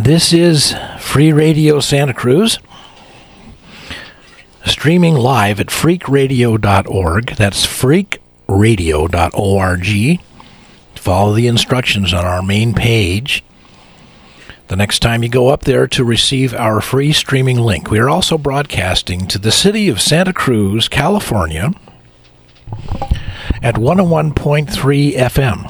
This is Free Radio Santa Cruz, streaming live at freakradio.org. That's freakradio.org. Follow the instructions on our main page the next time you go up there to receive our free streaming link. We are also broadcasting to the city of Santa Cruz, California, at 101.3 FM.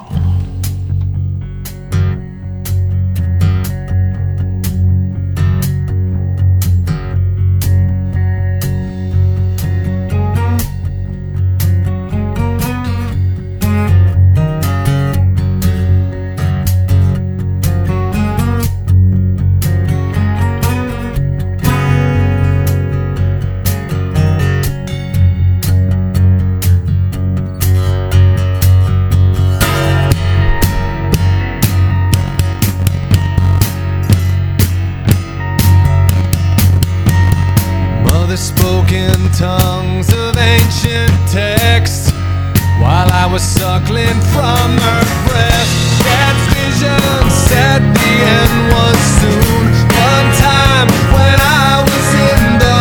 Tongues of ancient texts while I was suckling from her breast. That vision said the end was soon. One time when I was in the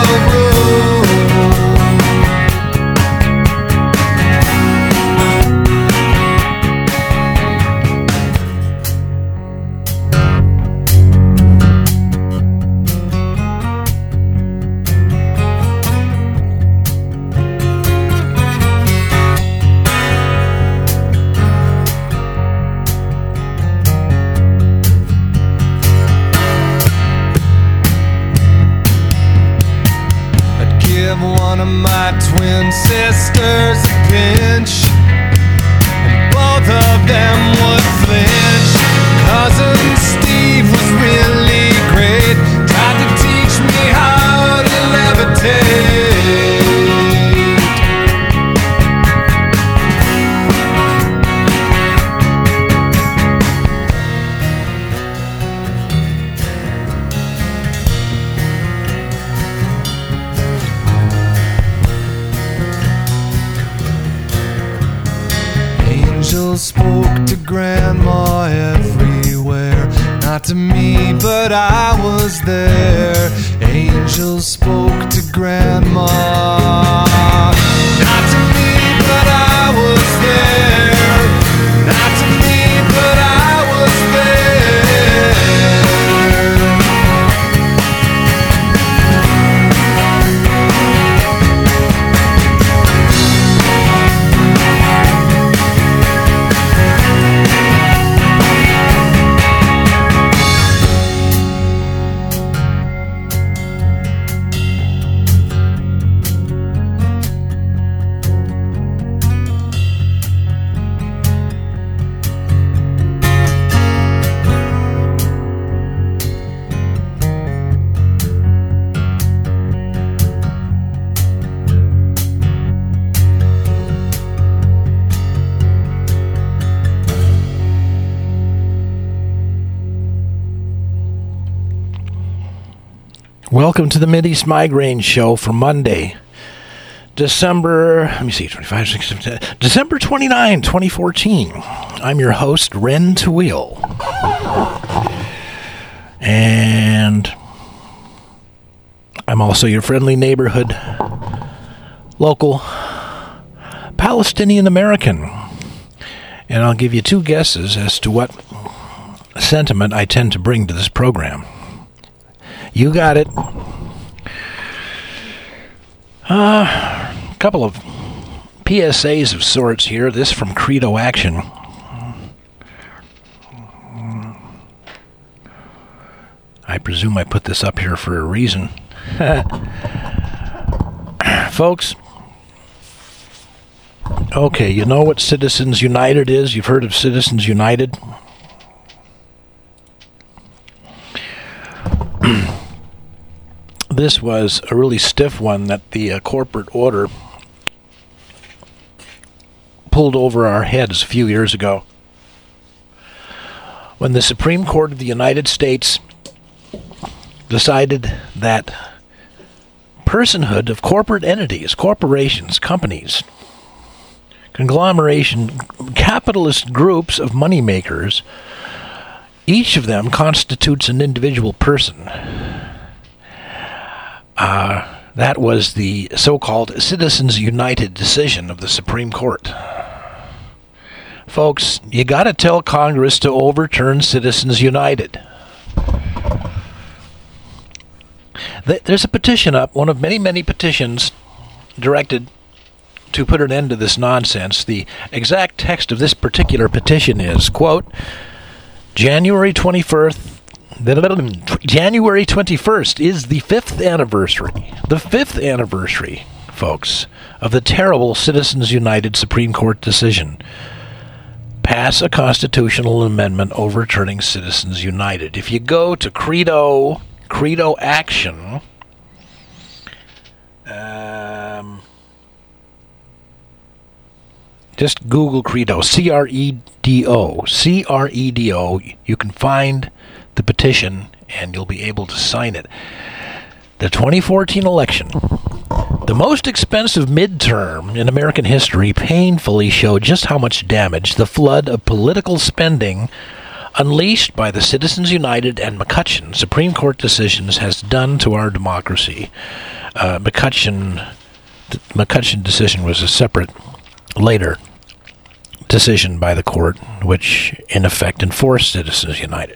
my twin sisters a pinch, and both of them would flinch. Cousin Steve was really great, tried to teach me how to levitate. Spoke to Grandma everywhere, not to me, but I was there. Angels spoke to Grandma, not to me, but I was there. Not to me, but I was Welcome to the Mideast Migraine Show for Monday, December 29, 2014. I'm your host, Ren Tawil. And I'm also your friendly neighborhood, local Palestinian American. And I'll give you two guesses as to what sentiment I tend to bring to this program. You got it. A couple of PSAs of sorts here. This from Credo Action. I presume I put this up here for a reason. Folks, okay, you know what Citizens United is? You've heard of Citizens United? This was a really stiff one that the corporate order pulled over our heads a few years ago, when the Supreme Court of the United States decided that personhood of corporate entities, corporations, companies, conglomeration, capitalist groups of moneymakers Each of them constitutes an individual person. That was the so-called Citizens United decision of the Supreme Court. Folks, you got to tell Congress to overturn Citizens United. There's a petition up, one of many, many petitions directed to put an end to this nonsense. The exact text of this particular petition is, quote, January 21st is the 5th anniversary, folks, of the terrible Citizens United Supreme Court decision. Pass a constitutional amendment overturning Citizens United. If you go to Credo Action, just Google Credo, C-R-E-D-O. You can find the petition and you'll be able to sign it. The 2014 election, the most expensive midterm in American history, painfully showed just how much damage the flood of political spending unleashed by the Citizens United and McCutcheon Supreme Court decisions has done to our democracy. McCutcheon decision was a separate, later decision by the court, which in effect enforced Citizens United.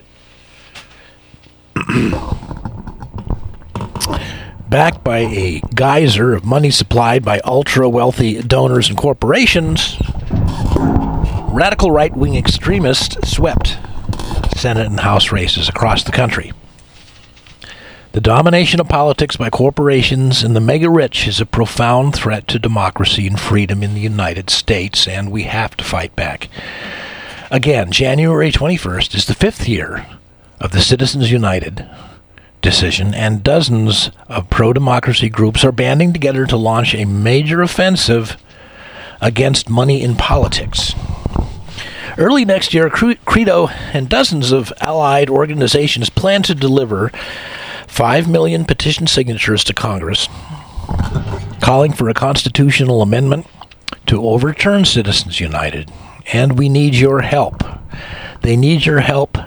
Backed by a geyser of money supplied by ultra-wealthy donors and corporations, radical right-wing extremists swept Senate and House races across the country. The domination of politics by corporations and the mega-rich is a profound threat to democracy and freedom in the United States, and we have to fight back. Again, January 21st is the 5th year of the Citizens United decision, and dozens of pro-democracy groups are banding together to launch a major offensive against money in politics. Early next year, Credo and dozens of allied organizations plan to deliver 5 million petition signatures to Congress, calling for a constitutional amendment to overturn Citizens United. And we need your help. They need your help.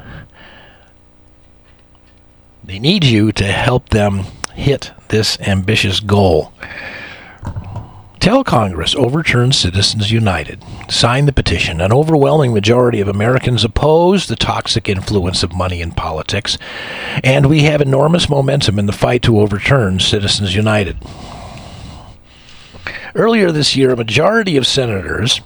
They need you to help them hit this ambitious goal. Tell Congress, overturn Citizens United. Sign the petition. An overwhelming majority of Americans oppose the toxic influence of money in politics, and we have enormous momentum in the fight to overturn Citizens United. Earlier this year, a majority of senators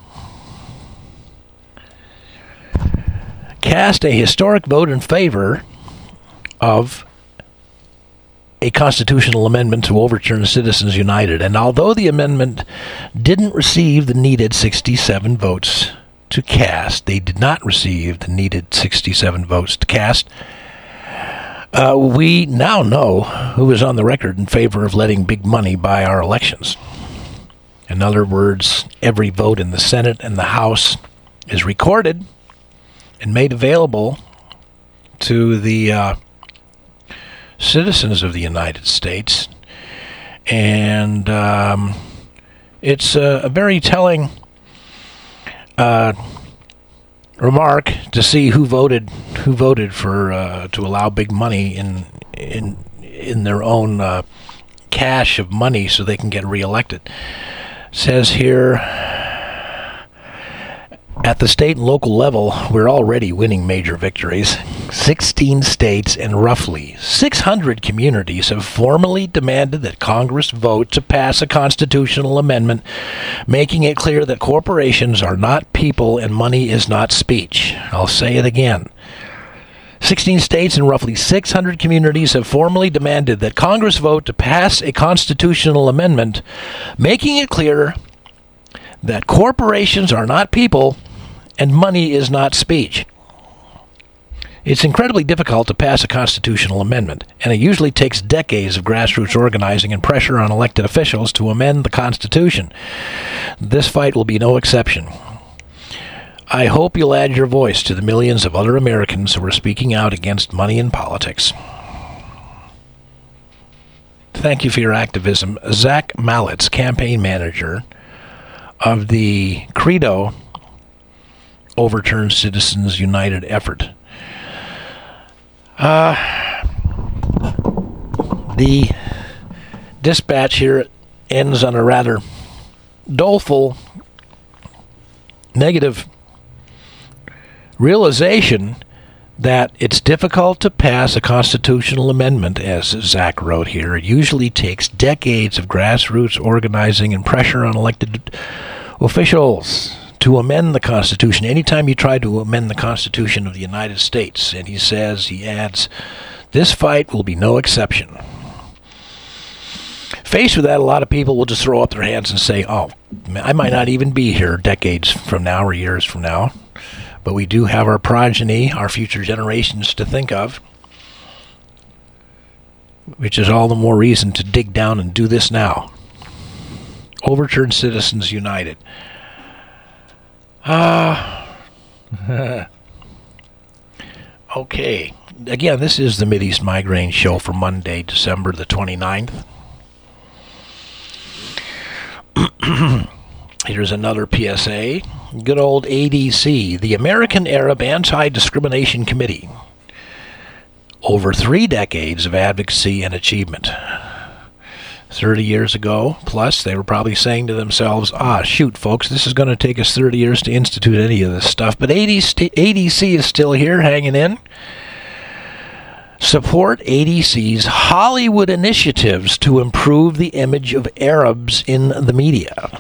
cast a historic vote in favor of a constitutional amendment to overturn Citizens United. And although the amendment didn't receive the needed 67 votes to cast, they did not receive the needed 67 votes to cast, we now know who is on the record in favor of letting big money buy our elections. In other words, every vote in the Senate and the House is recorded and made available to the citizens of the United States, and it's a very telling remark to see who voted for to allow big money in their own cache of money so they can get reelected. It says here, at the state and local level, we're already winning major victories. 16 states and roughly 600 communities have formally demanded that Congress vote to pass a constitutional amendment, making it clear that corporations are not people and money is not speech. I'll say it again. 16 states and roughly 600 communities have formally demanded that Congress vote to pass a constitutional amendment, making it clear that corporations are not people and money is not speech. It's incredibly difficult to pass a constitutional amendment, and it usually takes decades of grassroots organizing and pressure on elected officials to amend the Constitution. This fight will be no exception. I hope you'll add your voice to the millions of other Americans who are speaking out against money in politics. Thank you for your activism. Zach Mallitz, campaign manager of the Credo Overturn Citizens United effort. The dispatch here ends on a rather doleful, negative realization that it's difficult to pass a constitutional amendment, as Zach wrote here. It usually takes decades of grassroots organizing and pressure on elected officials to amend the Constitution. Anytime you try to amend the Constitution of the United States, and he adds, this fight will be no exception. Faced with that, a lot of people will just throw up their hands and say, oh, I might not even be here decades from now or years from now, but we do have our progeny, our future generations to think of, which is all the more reason to dig down and do this now. Overturn Citizens United. Okay. Again, this is the Mideast Migraine Show for Monday, December the 29th. Here's another PSA. Good old ADC, the American Arab Anti-Discrimination Committee. Over 3 decades of advocacy and achievement. 30 years ago, plus, they were probably saying to themselves, shoot, folks, this is going to take us 30 years to institute any of this stuff. But ADC is still here, hanging in. Support ADC's Hollywood initiatives to improve the image of Arabs in the media.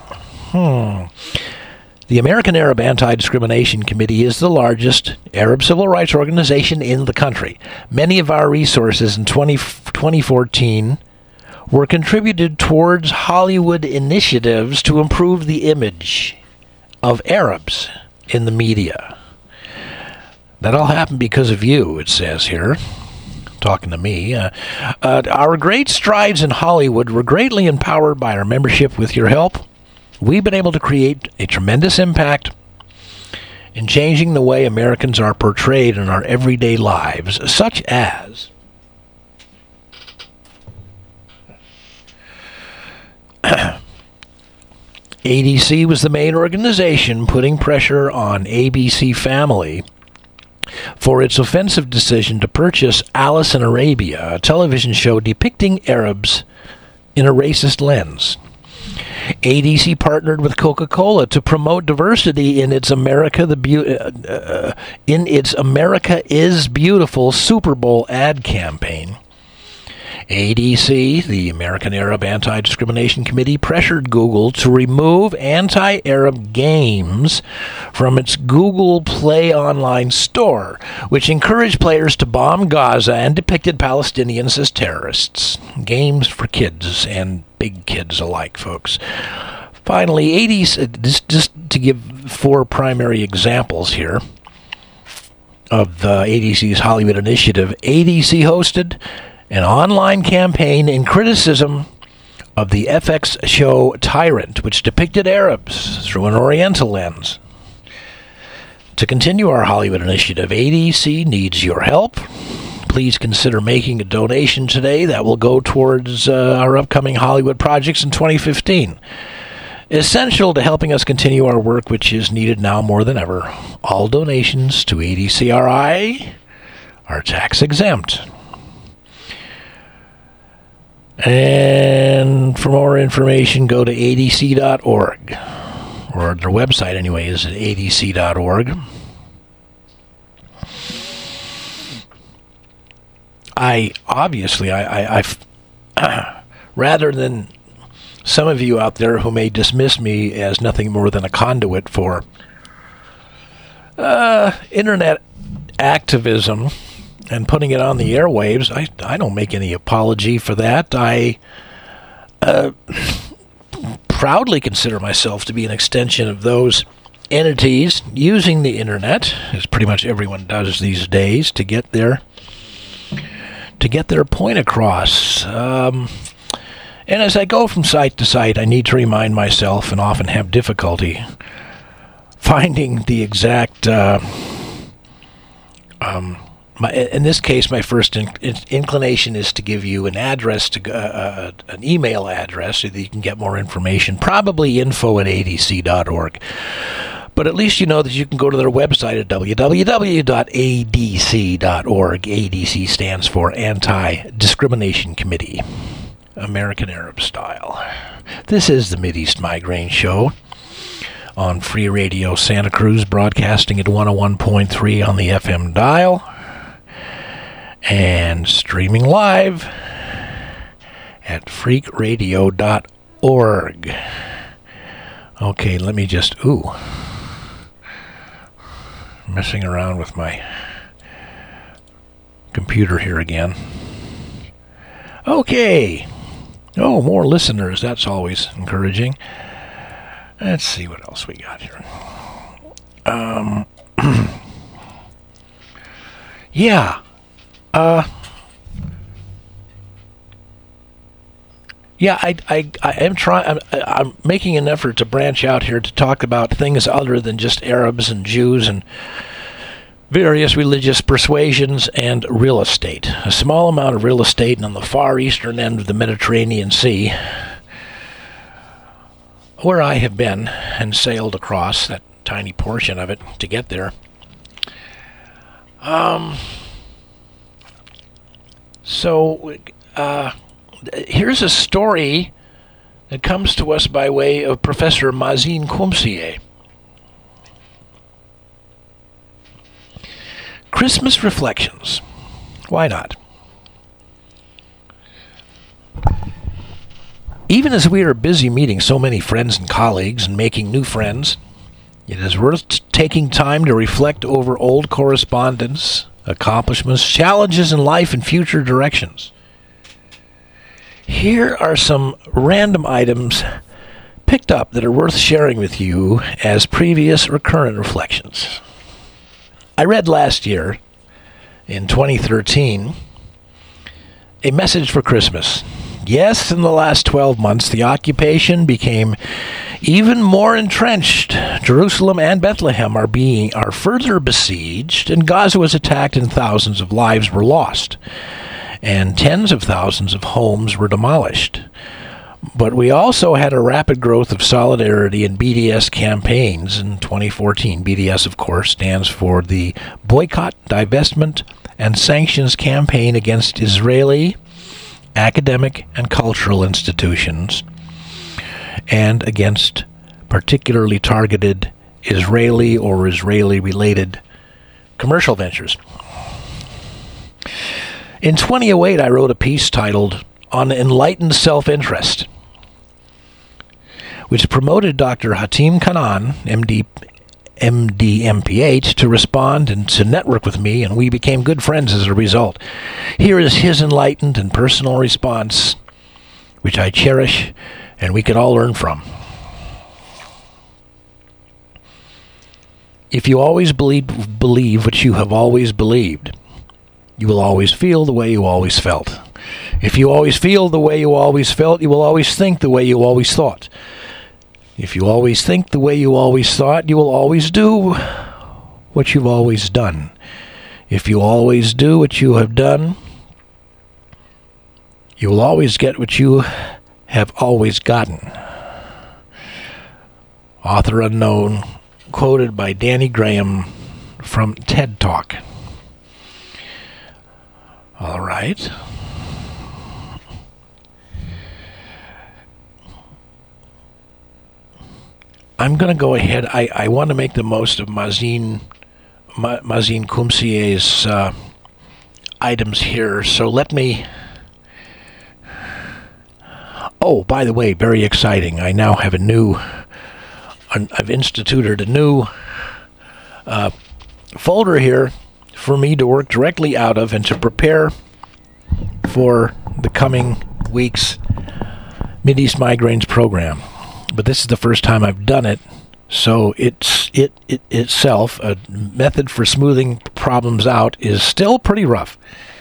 The American Arab Anti-Discrimination Committee is the largest Arab civil rights organization in the country. Many of our resources in 2014 were contributed towards Hollywood initiatives to improve the image of Arabs in the media. That all happened because of you, it says here. Talking to me. Our great strides in Hollywood were greatly empowered by our membership. With your help, we've been able to create a tremendous impact in changing the way Americans are portrayed in our everyday lives, such as ADC was the main organization putting pressure on ABC Family for its offensive decision to purchase Alice in Arabia, a television show depicting Arabs in a racist lens. ADC partnered with Coca-Cola to promote diversity in its America is Beautiful Super Bowl ad campaign. ADC, the American Arab Anti-Discrimination Committee, pressured Google to remove anti-Arab games from its Google Play online store, which encouraged players to bomb Gaza and depicted Palestinians as terrorists. Games for kids and big kids alike, folks. Finally, ADC, just to give 4 primary examples here of the ADC's Hollywood initiative, ADC hosted an online campaign in criticism of the FX show Tyrant, which depicted Arabs through an Oriental lens. To continue our Hollywood initiative, ADC needs your help. Please consider making a donation today that will go towards our upcoming Hollywood projects in 2015. Essential to helping us continue our work, which is needed now more than ever. All donations to ADCRI are tax exempt. And for more information, go to adc.org, or their website anyway is at adc.org. I've rather than some of you out there who may dismiss me as nothing more than a conduit for internet activism and putting it on the airwaves, I don't make any apology for that. I proudly consider myself to be an extension of those entities using the internet, as pretty much everyone does these days, to get their point across. And as I go from site to site, I need to remind myself, and often have difficulty finding the exact in this case, my first inclination is to give you an address, an email address, so that you can get more information, probably info@adc.org. But at least you know that you can go to their website at www.adc.org. ADC stands for Anti-Discrimination Committee, American Arab style. This is the Mideast Migraine Show on Free Radio Santa Cruz, broadcasting at 101.3 on the FM dial and streaming live at freakradio.org. Okay, let me just... messing around with my computer here again. Okay. Oh, more listeners. That's always encouraging. Let's see what else we got here. Yeah. Yeah, I am trying. I'm making an effort to branch out here to talk about things other than just Arabs and Jews and various religious persuasions and real estate. A small amount of real estate on the far eastern end of the Mediterranean Sea, where I have been and sailed across that tiny portion of it to get there. Here's a story that comes to us by way of Professor Mazin Koumsieh. Christmas reflections. Why not? Even as we are busy meeting so many friends and colleagues and making new friends, it is worth taking time to reflect over old correspondence, accomplishments, challenges in life, and future directions. Here are some random items picked up that are worth sharing with you as previous or current reflections. I read last year, in 2013, a message for Christmas. Yes, in the last 12 months, the occupation became even more entrenched. Jerusalem and Bethlehem are further besieged, and Gaza was attacked and thousands of lives were lost, and tens of thousands of homes were demolished. But we also had a rapid growth of solidarity and BDS campaigns in 2014. BDS, of course, stands for the Boycott, Divestment, and Sanctions Campaign against Israeli academic and cultural institutions, and against particularly targeted Israeli or Israeli-related commercial ventures. In 2008, I wrote a piece titled On Enlightened Self-Interest, which promoted Dr. Hatim Kanan, MD, MPH, to respond and to network with me, and we became good friends as a result. Here is his enlightened and personal response, which I cherish and we could all learn from. If you always believe what you have always believed, you will always feel the way you always felt. If you always feel the way you always felt, you will always think the way you always thought. If you always think the way you always thought, you will always do what you've always done. If you always do what you have done, you will always get what you have always gotten. Author unknown, quoted by Danny Graham from TED Talk. All right. I'm going to go ahead. I want to make the most of Mazin Koumsieh's items here. So let me... Oh, by the way, very exciting. I now have I've instituted a new folder here for me to work directly out of and to prepare for the coming week's Mideast Migraines program. But this is the first time I've done it, so it itself, a method for smoothing problems out, is still pretty rough.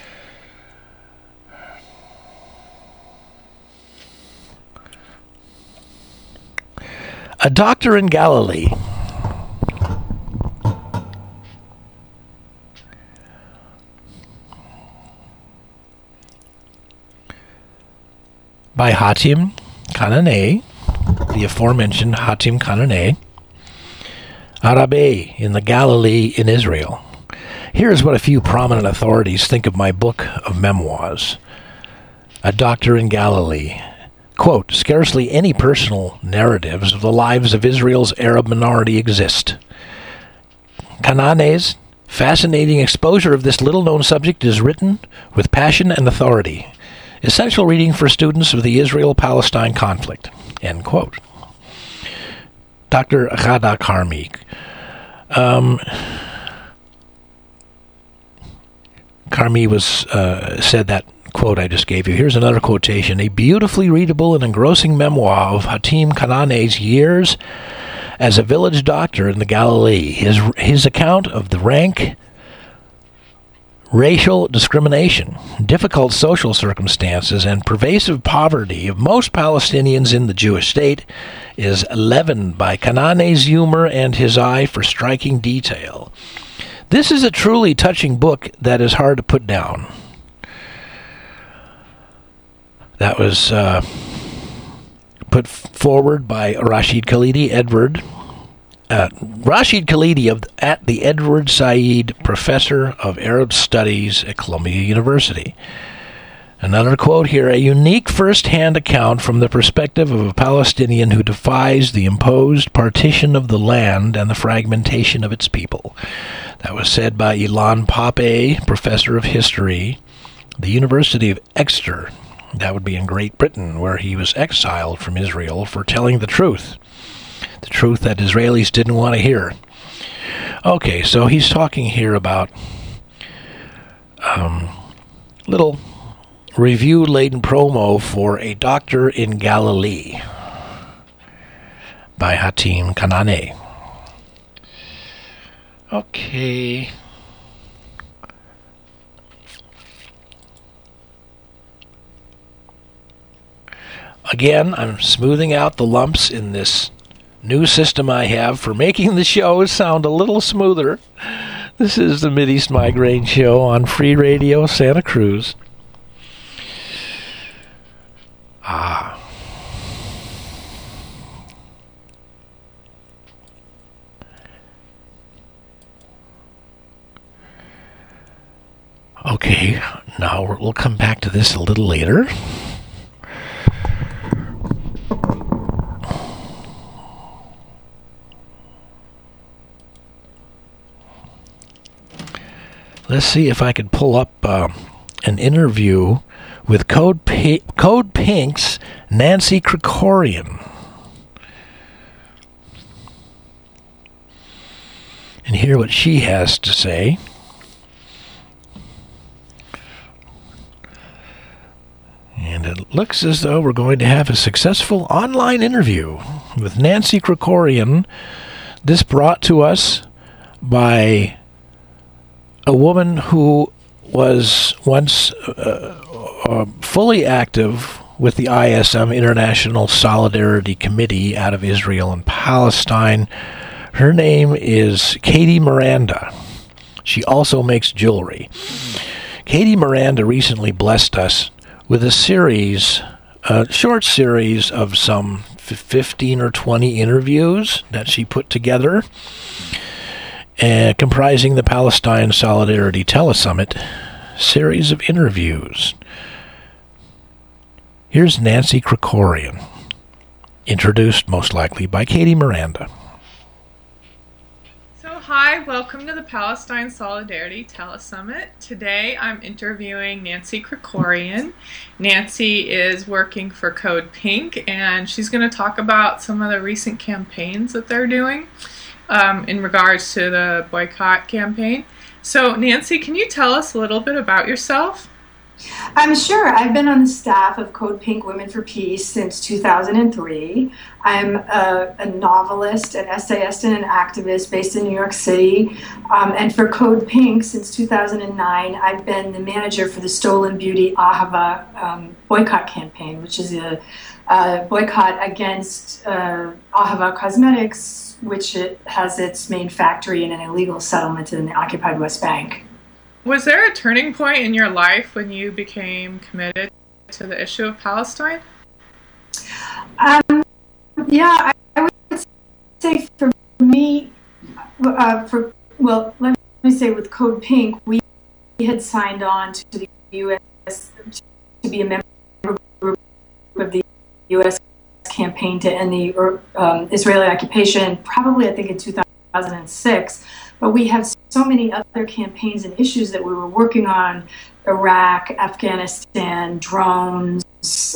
A Doctor in Galilee. By Hatim Kananeh, the aforementioned Hatim Kananeh. Arabe in the Galilee in Israel. Here's what a few prominent authorities think of my book of memoirs. A Doctor in Galilee. Quote, scarcely any personal narratives of the lives of Israel's Arab minority exist. Kanane's fascinating exposure of this little-known subject is written with passion and authority. Essential reading for students of the Israel-Palestine conflict. End quote. Dr. Ghada Karmi. Karmi said that quote I just gave you. Here's another quotation. A beautifully readable and engrossing memoir of Hatim Kanane's years as a village doctor in the Galilee. His account of the rank racial discrimination, difficult social circumstances, and pervasive poverty of most Palestinians in the Jewish state is leavened by Kanane's humor and his eye for striking detail. This is a truly touching book that is hard to put down. That was put forward by Rashid Khalidi at the Edward Said Professor of Arab Studies at Columbia University. Another quote here, a unique first-hand account from the perspective of a Palestinian who defies the imposed partition of the land and the fragmentation of its people. That was said by Ilan Pape, Professor of History, the University of Exeter. That would be in Great Britain, where he was exiled from Israel for telling the truth that Israelis didn't want to hear. Okay, so he's talking here about little review-laden promo for A Doctor in Galilee by Hatim Kanane. Okay. Again, I'm smoothing out the lumps in this new system I have for making the shows sound a little smoother. This is the Mideast Migraine Show on Free Radio Santa Cruz. Okay, now we'll come back to this a little later. Let's see if I can pull up an interview with Code Pink's Nancy Krikorian. And hear what she has to say. And it looks as though we're going to have a successful online interview with Nancy Krikorian. This brought to us by a woman who was once fully active with the ISM, International Solidarity Committee, out of Israel and Palestine. Her name is Katie Miranda. She also makes jewelry. Katie Miranda recently blessed us with a short series of some 15 or 20 interviews that she put together, comprising the Palestine Solidarity Telesummit series of interviews. Here's Nancy Krikorian, introduced most likely by Katie Miranda. Hi, welcome to the Palestine Solidarity Telesummit. Today I'm interviewing Nancy Krikorian. Nancy is working for Code Pink, and she's going to talk about some of the recent campaigns that they're doing in regards to the boycott campaign. So Nancy, can you tell us a little bit about yourself? Sure. I've been on the staff of Code Pink Women for Peace since 2003. I'm a novelist, an essayist, and an activist based in New York City. And for Code Pink since 2009, I've been the manager for the Stolen Beauty Ahava boycott campaign, which is a boycott against Ahava Cosmetics, which it has its main factory in an illegal settlement in the occupied West Bank. Was there a turning point in your life when you became committed to the issue of Palestine? Yeah, I would say for me, let me say, with Code Pink, we had signed on to the U.S. to be a member group of the U.S. campaign to end the Israeli occupation, probably I think in 2006. But we have so many other campaigns and issues that we were working on: Iraq, Afghanistan, drones,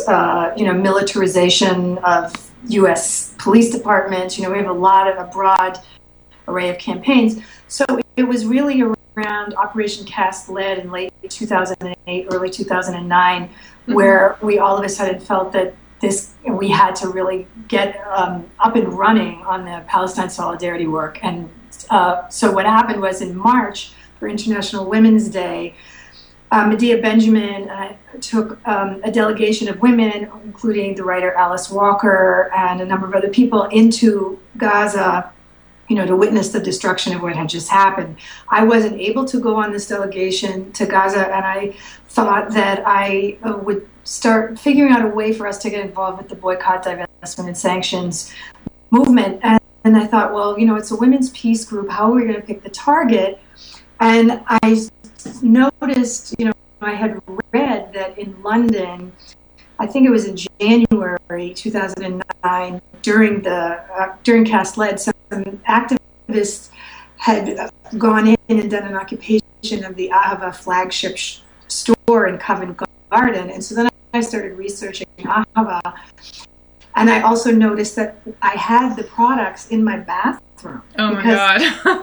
militarization of U.S. police departments. We have a broad array of campaigns. So it was really around Operation Cast Lead in late 2008, early 2009, where we all of a sudden felt that we had to really get up and running on the Palestine solidarity work. And so what happened was, in March, for International Women's Day, Medea Benjamin took a delegation of women, including the writer Alice Walker and a number of other people, into Gaza, to witness the destruction of what had just happened. I wasn't able to go on this delegation to Gaza, and I thought that I would start figuring out a way for us to get involved with the boycott, divestment, and sanctions movement. And I thought, well, it's a women's peace group. How are we going to pick the target? And I noticed, I had read that in London, I think it was in January 2009, during Cast Lead, some activists had gone in and done an occupation of the Ahava flagship store in Covent Garden. And so then I started researching Ahava. And I also noticed that I had the products in my bathroom. Oh my God.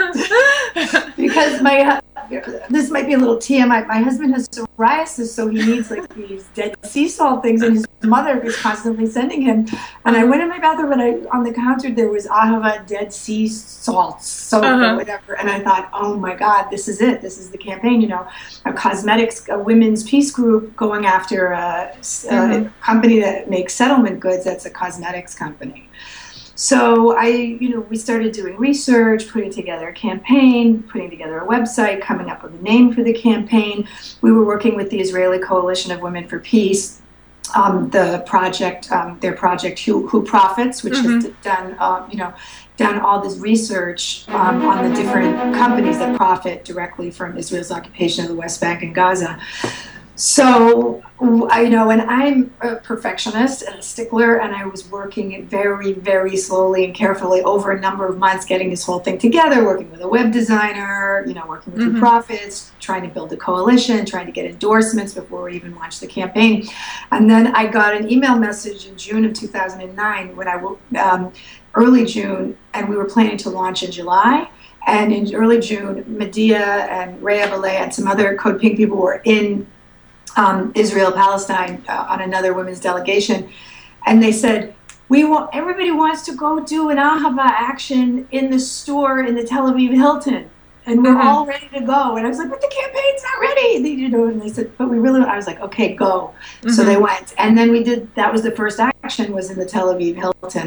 Because this might be a little TMI. My husband has psoriasis, so he needs these Dead Sea salt things, and his mother is constantly sending him. And I went in my bathroom, and on the counter there was Ahava Dead Sea salt soap or whatever. And I thought, oh my God, this is it. This is the campaign. A cosmetics, a women's peace group going after a company that makes settlement goods. That's a cosmetics company. So we started doing research, putting together a campaign, putting together a website, coming up with a name for the campaign. We were working with the Israeli Coalition of Women for Peace, their project Who Profits, which has done all this research on the different companies that profit directly from Israel's occupation of the West Bank and Gaza. So, and I'm a perfectionist and a stickler, and I was working very, very slowly and carefully over a number of months getting this whole thing together, working with a web designer, working with Who Profits, trying to build a coalition, trying to get endorsements before we even launched the campaign. And then I got an email message in June of 2009 when early June, and we were planning to launch in July. And in early June, Medea and Rhea Ballet and some other Code Pink people were in Israel, Palestine, on another women's delegation, and they said, everybody wants to go do an Ahava action in the store in the Tel Aviv Hilton, and we're all ready to go. And I was like, but the campaign's not ready. And they said, but we really. I was like, okay, go. So they went, and then we did. That was the first action, was in the Tel Aviv Hilton.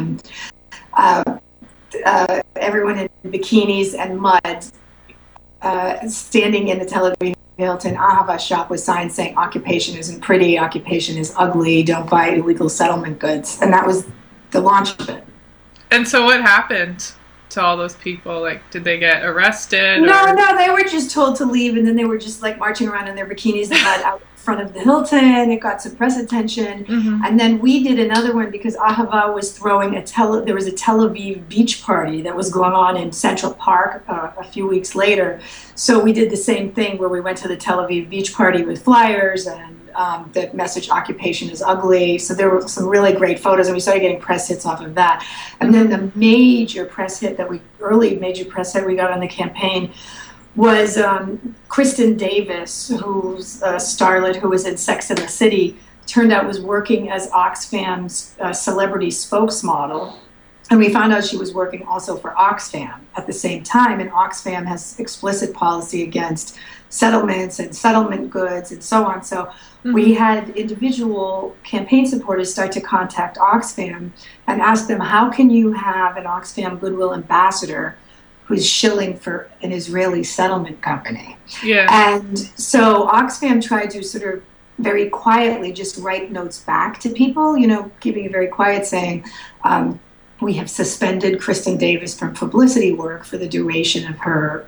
Everyone in bikinis and mud, standing in the Tel Aviv Hilton Ahava shop with signs saying occupation isn't pretty, occupation is ugly, don't buy illegal settlement goods. And that was the launch of it. And so what happened to all those people? Did they get arrested? No, they were just told to leave, and then they were just marching around in their bikinis and mud out front of the Hilton. It got some press attention. And then we did another one because Ahava was throwing there was a Tel Aviv beach party that was going on in Central Park a few weeks later. So we did the same thing where we went to the Tel Aviv beach party with flyers and the message occupation is ugly. So there were some really great photos, and we started getting press hits off of that. And then the major press hit we got on the campaign was Kristen Davis, who's a starlet who was in Sex and the City, turned out was working as Oxfam's celebrity spokesmodel. And we found out she was working also for Oxfam at the same time. And Oxfam has explicit policy against settlements and settlement goods and so on. So we had individual campaign supporters start to contact Oxfam and ask them, how can you have an Oxfam Goodwill ambassador who's shilling for an Israeli settlement company? Yeah. And so Oxfam tried to sort of very quietly just write notes back to people, keeping it very quiet, saying, we have suspended Kristen Davis from publicity work for the duration of her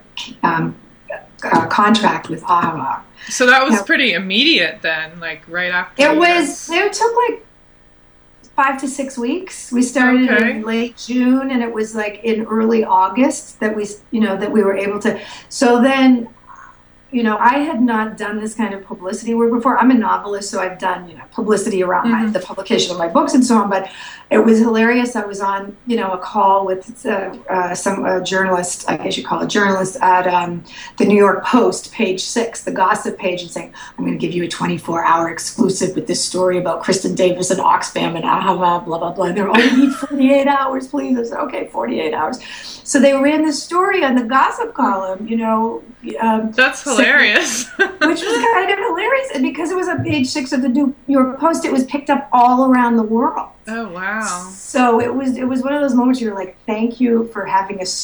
contract with AHVA. So that was pretty immediate then, like right after. It took like 5 to 6 weeks. We started in late June, and it was like in early August that we were able to. So then, I had not done this kind of publicity work before. I'm a novelist, so I've done, publicity around the publication of my books and so on. But it was hilarious. I was on, a call with some journalist, I guess you call it journalist, at the New York Post, page 6, the gossip page, and saying, I'm going to give you a 24-hour exclusive with this story about Kristen Davis and Oxfam and AHVA, blah, blah, blah. And they're, we need 48 hours, please. I said, okay, 48 hours. So they ran this story on the gossip column, That's hilarious. Which was kind of hilarious. And because it was on page 6 of the New York Post, it was picked up all around the world. Oh, wow. So it was one of those moments you're like, thank you for having a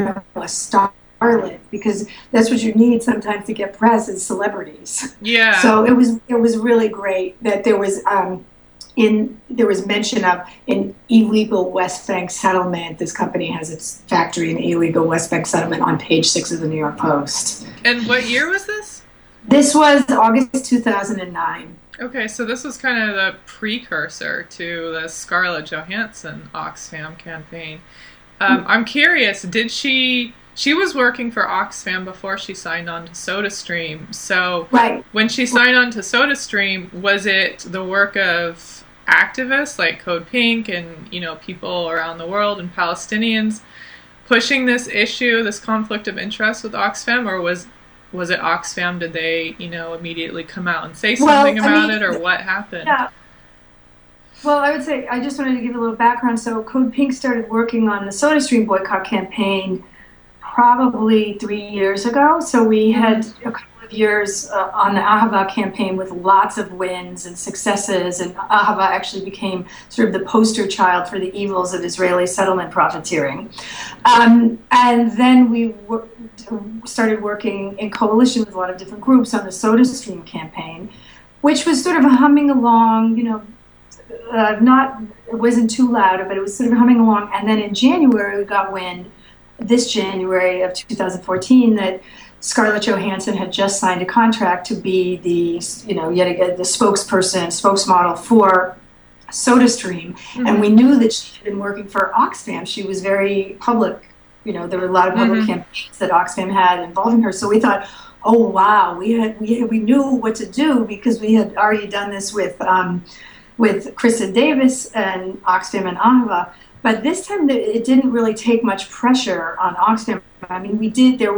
starlet, because that's what you need sometimes to get press is celebrities. Yeah. So it was really great that there was mention of an illegal West Bank settlement. This company has its factory in illegal West Bank settlement on page 6 of the New York Post. And what year was this? This was August 2009. Okay, so this was kind of the precursor to the Scarlett Johansson Oxfam campaign. I'm curious, she was working for Oxfam before she signed on to SodaStream. So when she signed on to SodaStream, was it the work of activists like Code Pink and, people around the world and Palestinians pushing this issue, this conflict of interest with Oxfam, or was it Oxfam? Did they, immediately come out and say something about it, or what happened? Yeah. Well, I would say, I just wanted to give a little background. So Code Pink started working on the SodaStream boycott campaign probably 3 years ago. So we had a couple of years on the AHVA campaign with lots of wins and successes, and AHVA actually became sort of the poster child for the evils of Israeli settlement profiteering. And then we started working in coalition with a lot of different groups on the SodaStream campaign, which was sort of humming along, it wasn't too loud, but it was sort of humming along. And then in January, we got wind, this January of 2014, that Scarlett Johansson had just signed a contract to be the, yet again, the spokesmodel for SodaStream. Mm-hmm. And we knew that she had been working for Oxfam. She was very public. There were a lot of public campaigns that Oxfam had involving her. So we thought, oh, wow, we knew what to do, because we had already done this with Kristen Davis and Oxfam and AHVA. But this time, it didn't really take much pressure on Oxfam. I mean, we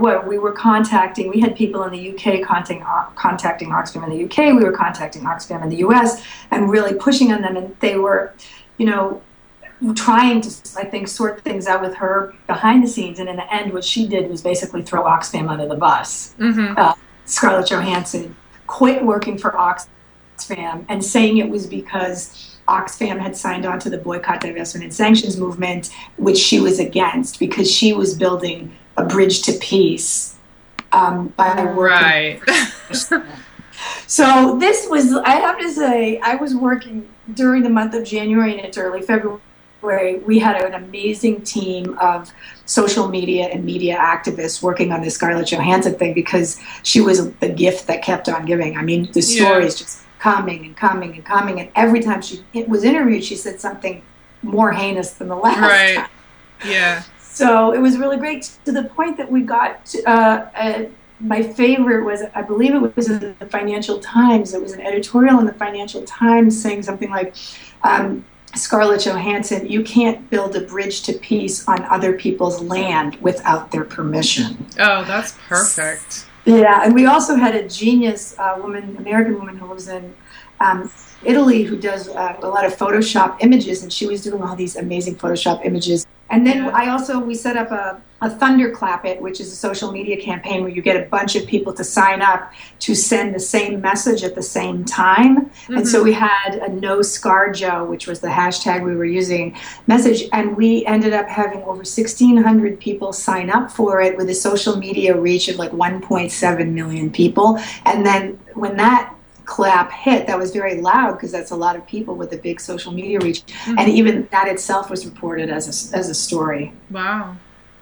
had people in the UK contacting Oxfam in the UK. We were contacting Oxfam in the US and really pushing on them. And they were, trying to, I think, sort things out with her behind the scenes. And in the end, what she did was basically throw Oxfam under the bus. Mm-hmm. Scarlett Johansson quit working for Oxfam and saying it was because Oxfam had signed on to the boycott, divestment, and sanctions movement, which she was against, because she was building a bridge to peace by working. Right. So this was, I have to say, I was working during the month of January and into early February. We had an amazing team of social media and media activists working on this Scarlett Johansson thing, because she was the gift that kept on giving. I mean, the stories just coming and coming and coming, and every time she was interviewed, she said something more heinous than the last time. Yeah. So it was really great, to the point that we got my favorite was, I believe it was in the Financial Times. It was an editorial in the Financial Times saying something like, Scarlett Johansson, you can't build a bridge to peace on other people's land without their permission. Oh, that's perfect. Yeah, and we also had a genius American woman who lives in Italy, who does a lot of Photoshop images, and she was doing all these amazing Photoshop images. And then we set up a Thunderclap It, which is a social media campaign where you get a bunch of people to sign up to send the same message at the same time. Mm-hmm. And so we had a No Scar Joe, which was the hashtag we were using, message, and we ended up having over 1,600 people sign up for it, with a social media reach of like 1.7 million people. And then when that clap hit, that was very loud because that's a lot of people with a big social media reach. And even that itself was reported as a story. Wow.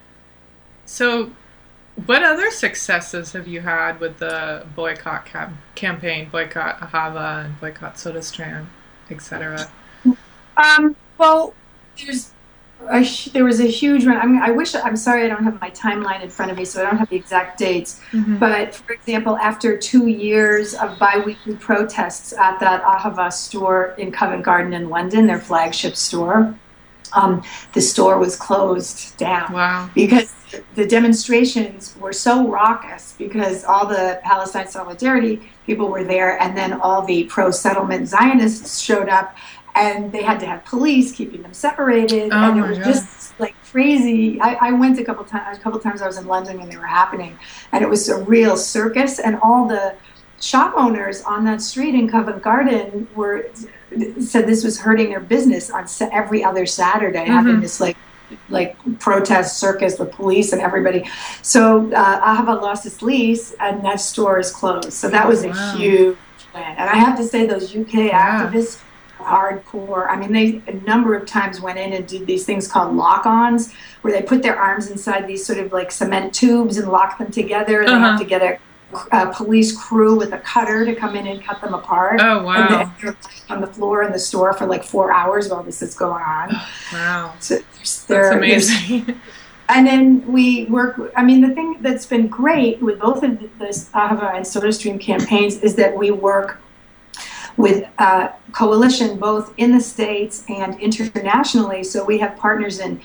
So what other successes have you had with the boycott campaign, boycott Ahava and boycott SodaStream, etc.? Well, there was a huge run. I mean, I'm sorry I don't have my timeline in front of me, so I don't have the exact dates. But for example, after 2 years of bi-weekly protests at that Ahava store in Covent Garden in London, their flagship store, the store was closed down. Wow. Because the demonstrations were so raucous, because all the Palestine Solidarity people were there, and then all the pro-settlement Zionists showed up, and they had to have police keeping them separated, and it was just like crazy. I went a couple times. I was in London when they were happening, and it was a real circus. And all the shop owners on that street in Covent Garden said this was hurting their business. On every other Saturday, having this like protest circus with police and everybody. So Ahava lost its lease, and that store is closed. So that was a huge win. And I have to say, those UK activists, hardcore. I mean, they a number of times went in and did these things called lock-ons, where they put their arms inside these sort of like cement tubes and lock them together. And they have to get a police crew with a cutter to come in and cut them apart. Oh, wow. And they're on the floor in the store for like 4 hours while this is going on. Wow. So that's amazing. And then we work, I mean, the thing that's been great with both of the Ahava and SodaStream campaigns is that we work with coalition both in the States and internationally. So we have partners in,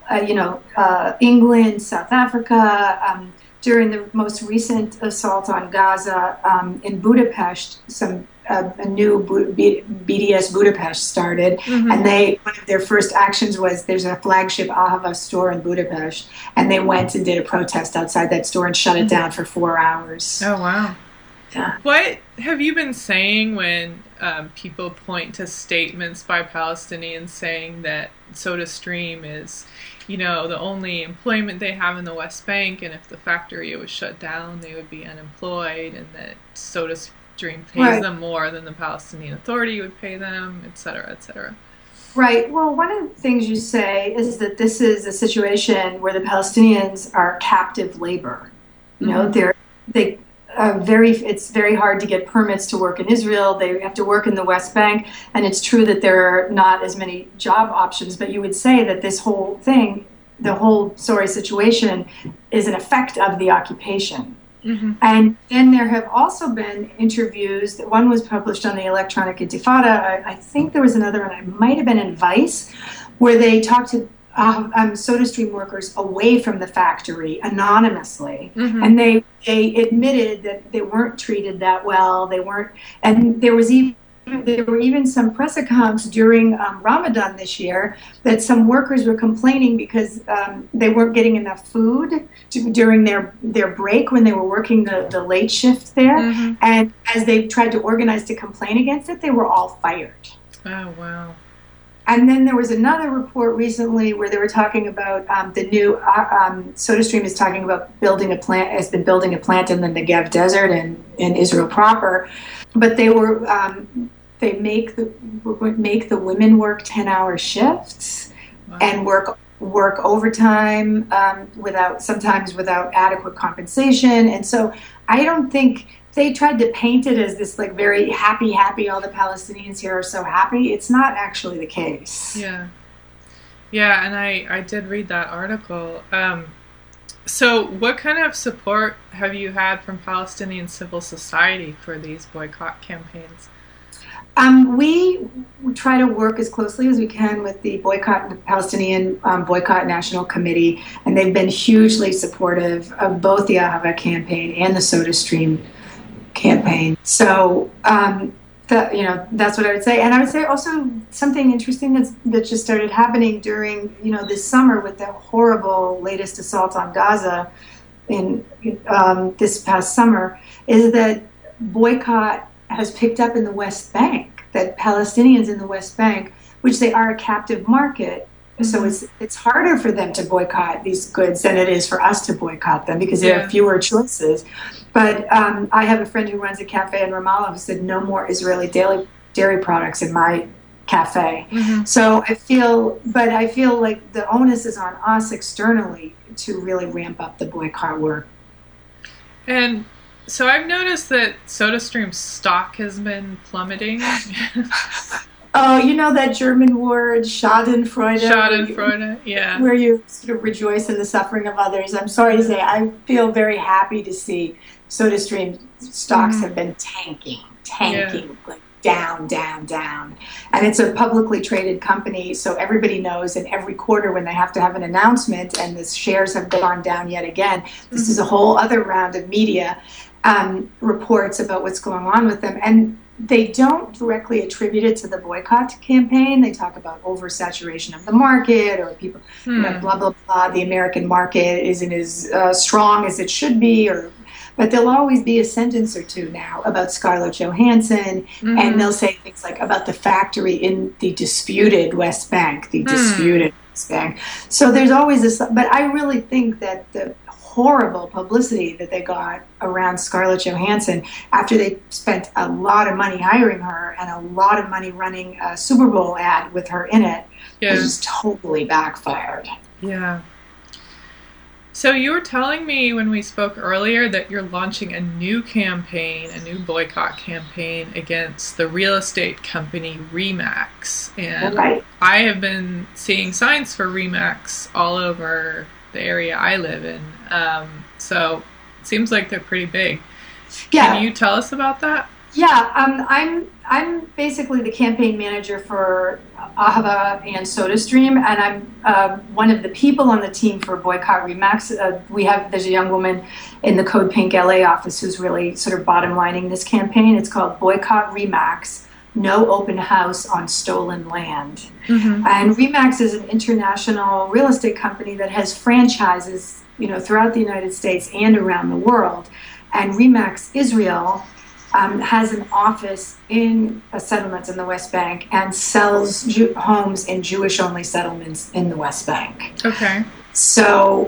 England, South Africa. During the most recent assault on Gaza in Budapest, a new BDS Budapest started, and one of their first actions was there's a flagship Ahava store in Budapest, and they went and did a protest outside that store and shut it down for 4 hours. Oh, wow. Yeah. What have you been saying when people point to statements by Palestinians saying that SodaStream is, the only employment they have in the West Bank, and if the factory was shut down, they would be unemployed, and that SodaStream pays them more than the Palestinian Authority would pay them, et cetera, et cetera? Right. Well, one of the things you say is that this is a situation where the Palestinians are captive labor. It's very hard to get permits to work in Israel. They have to work in the West Bank, and it's true that there are not as many job options, but you would say that this whole thing, the whole situation, is an effect of the occupation. And then there have also been interviews. One was published on the Electronic Intifada. I think there was another one, it might have been in Vice, where they talked to SodaStream workers away from the factory anonymously, and they admitted that they weren't treated that well. They weren't, and there were even some press accounts during Ramadan this year that some workers were complaining because they weren't getting enough food during their break when they were working the late shift there, and as they tried to organize to complain against it, they were all fired. Oh, wow. And then there was another report recently where they were talking about the new SodaStream is talking about has been building a plant in the Negev desert and in Israel proper, but they were they make the women work 10-hour shifts and work overtime sometimes without adequate compensation, and so I don't think. They tried to paint it as this like very happy, all the Palestinians here are so happy. It's not actually the case. Yeah, and I did read that article. So what kind of support have you had from Palestinian civil society for these boycott campaigns? We try to work as closely as we can with the Palestinian Boycott National Committee, and they've been hugely supportive of both the Ahava campaign and the SodaStream campaign. So that's what I would say. And I would say also something interesting that just started happening during this summer with the horrible latest assault on Gaza in this past summer is that boycott has picked up in the West Bank, that Palestinians in the West Bank, which they are a captive market, So it's harder for them to boycott these goods than it is for us to boycott them because there are fewer choices. But I have a friend who runs a cafe in Ramallah who said no more Israeli dairy products in my cafe. So I feel like the onus is on us externally to really ramp up the boycott work. And so I've noticed that SodaStream's stock has been plummeting. Oh, you know that German word, Schadenfreude? Schadenfreude, yeah. Where you sort of rejoice in the suffering of others. I'm sorry to say, I feel very happy to see SodaStream stocks have been tanking, like down. And it's a publicly traded company, so everybody knows, and every quarter when they have to have an announcement and the shares have gone down yet again, this is a whole other round of media reports about what's going on with them. And they don't directly attribute it to the boycott campaign. They talk about oversaturation of the market or people, blah, blah, blah. The American market isn't as strong as it should be. But there'll always be a sentence or two now about Scarlett Johansson, and they'll say things like about the factory in the disputed West Bank, So there's always this, but I really think that the horrible publicity that they got around Scarlett Johansson after they spent a lot of money hiring her and a lot of money running a Super Bowl ad with her in it, just totally backfired. Yeah. So you were telling me when we spoke earlier that you're launching a new campaign, a new boycott campaign against the real estate company RE/MAX. And I have been seeing signs for RE/MAX all over the area I live in. So it seems like they're pretty big. Can you tell us about that? Yeah, I'm basically the campaign manager for Ahava and SodaStream, and I'm one of the people on the team for Boycott RE/MAX. There's a young woman in the Code Pink LA office who's really sort of bottom lining this campaign. It's called Boycott RE/MAX, No Open House on Stolen Land. And RE/MAX is an international real estate company that has franchises, throughout the United States and around the world. And RE/MAX Israel has an office in settlements in the West Bank and sells homes in Jewish-only settlements in the West Bank. Okay. So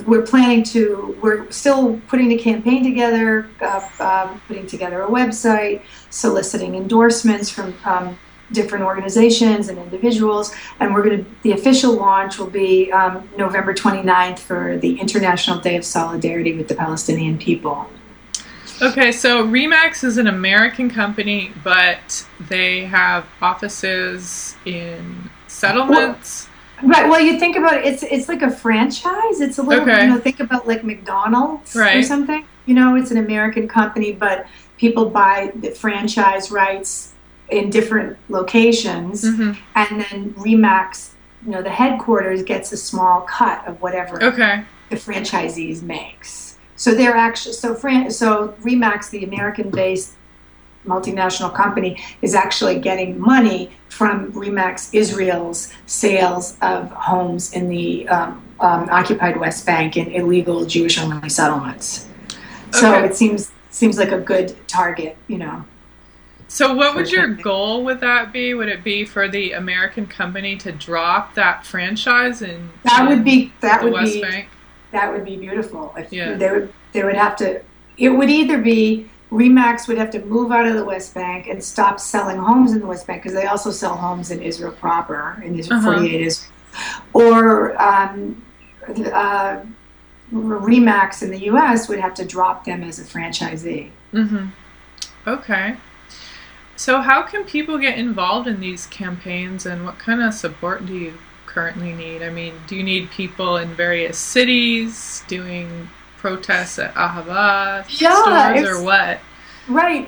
we're still putting the campaign together, putting together a website, soliciting endorsements from different organizations and individuals, and the official launch will be November 29th for the International Day of Solidarity with the Palestinian people. Okay, so RE/MAX is an American company, but they have offices in settlements. Well, you think about it, it's like a franchise. It's a little, think about like McDonald's or something. It's an American company, but people buy the franchise rights in different locations, and then RE/MAX, the headquarters gets a small cut of whatever the franchisees makes. So they're actually so RE/MAX, the American-based multinational company, is actually getting money from RE/MAX Israel's sales of homes in the occupied West Bank in illegal Jewish-only settlements. So it seems like a good target, So what would your goal with that be? Would it be for the American company to drop that franchise in the West Bank? That would be beautiful. They would have to. It would either be RE/MAX would have to move out of the West Bank and stop selling homes in the West Bank because they also sell homes in Israel proper, in Israel 48 Israel, or RE/MAX in the U.S. would have to drop them as a franchisee. Okay. So how can people get involved in these campaigns, and what kind of support do you currently need? I mean, do you need people in various cities doing protests at Ahava stores or what? Right.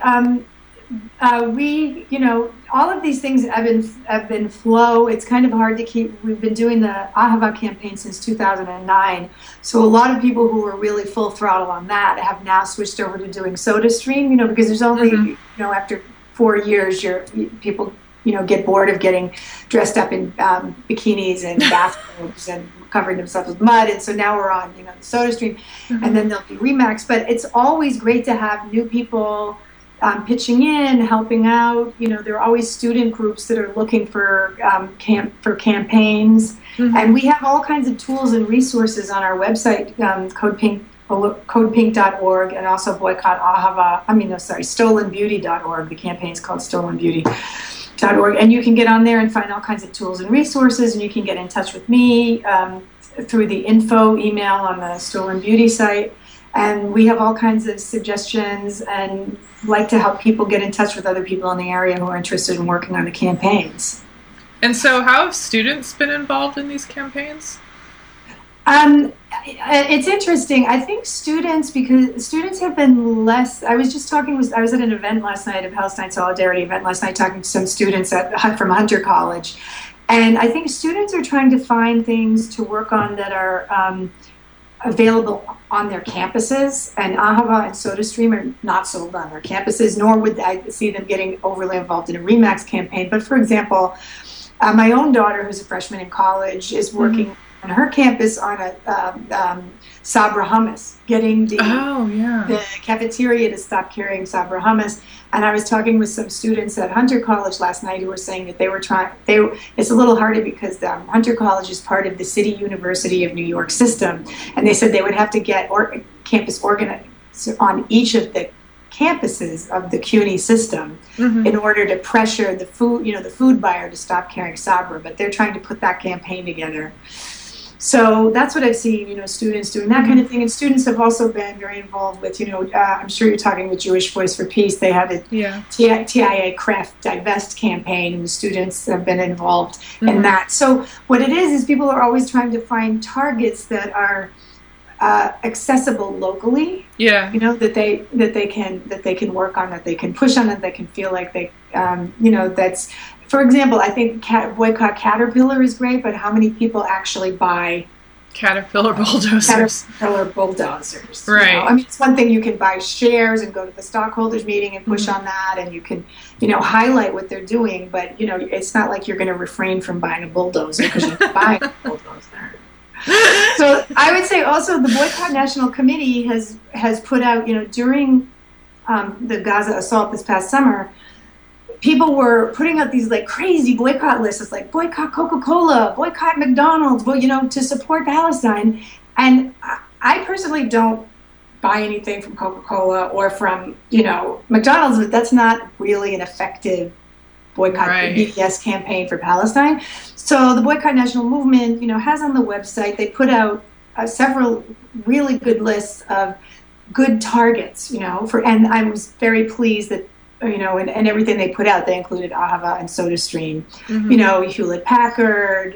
We, all of these things have been flow. It's kind of hard to keep. We've been doing the Ahava campaign since 2009. So a lot of people who were really full throttle on that have now switched over to doing SodaStream, because there's only, after 4 years, people get bored of getting dressed up in bikinis and bathrobes and covering themselves with mud. And so now we're on, the SodaStream, and then there'll be RE/MAX. But it's always great to have new people pitching in, helping out. There are always student groups that are looking for campaigns, and we have all kinds of tools and resources on our website, codepink.org, and also stolenbeauty.org. The campaign's called stolenbeauty.org, and you can get on there and find all kinds of tools and resources, and you can get in touch with me through the info email on the Stolen Beauty site. And we have all kinds of suggestions and like to help people get in touch with other people in the area who are interested in working on the campaigns. And so how have students been involved in these campaigns? It's interesting. I think because students have been less. I was at an event last night, a Palestine Solidarity event last night, talking to some students from Hunter College. And I think students are trying to find things to work on that are available on their campuses. And Ahava and SodaStream are not sold on their campuses, nor would I see them getting overly involved in a Remax campaign. But for example, my own daughter, who's a freshman in college, is working on her campus on a Sabra hummus, getting the cafeteria to stop carrying Sabra hummus. And I was talking with some students at Hunter College last night who were saying that it's a little harder because Hunter College is part of the City University of New York system. And they said they would have to get campus organized on each of the campuses of the CUNY system in order to pressure the food buyer to stop carrying Sabra. But they're trying to put that campaign together. So that's what I've seen, students doing that kind of thing. And students have also been very involved with, I'm sure you're talking with Jewish Voice for Peace. They have a TIA Craft Divest campaign, and the students have been involved in that. So what it is people are always trying to find targets that are accessible locally. Yeah. That they can work on, that they can push on, that they can feel like they, that's. For example, I think boycott Caterpillar is great, but how many people actually buy Caterpillar bulldozers? Right. I mean, it's one thing you can buy shares and go to the stockholders meeting and push on that, and you can, highlight what they're doing, but, it's not like you're going to refrain from buying a bulldozer because you can buy a bulldozer. So I would say also the Boycott National Committee has put out, during the Gaza assault this past summer, people were putting out these crazy boycott lists. It's like boycott Coca-Cola, boycott McDonald's, to support Palestine. And I personally don't buy anything from Coca-Cola or from, McDonald's, but that's not really an effective boycott BDS campaign for Palestine. So the Boycott National Movement, has on the website, they put out several really good lists of good targets, and I was very pleased that and everything they put out, they included Ahava and SodaStream, Hewlett Packard,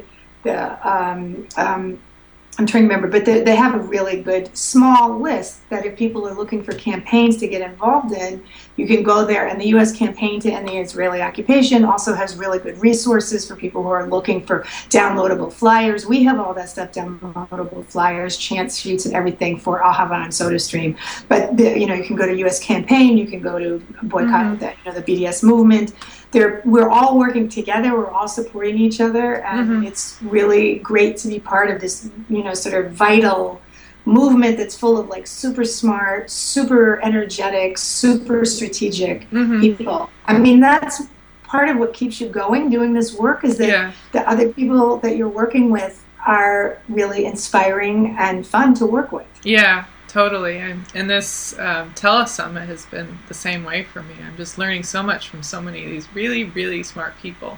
I'm trying to remember, but they have a really good small list that if people are looking for campaigns to get involved in, you can go there. And the U.S. Campaign to End the Israeli Occupation also has really good resources for people who are looking for downloadable flyers. We have all that stuff, downloadable flyers, chance sheets, and everything for Ahava and SodaStream. But you can go to U.S. Campaign, you can go to Boycott, the BDS movement. We're all working together. We're all supporting each other, and it's really great to be part of this, sort of vital movement that's full of super smart, super energetic, super strategic people. I mean, that's part of what keeps you going doing this work, is that the other people that you're working with are really inspiring and fun to work with. Yeah. Totally. And this telesummit has been the same way for me. I'm just learning so much from so many of these really, really smart people.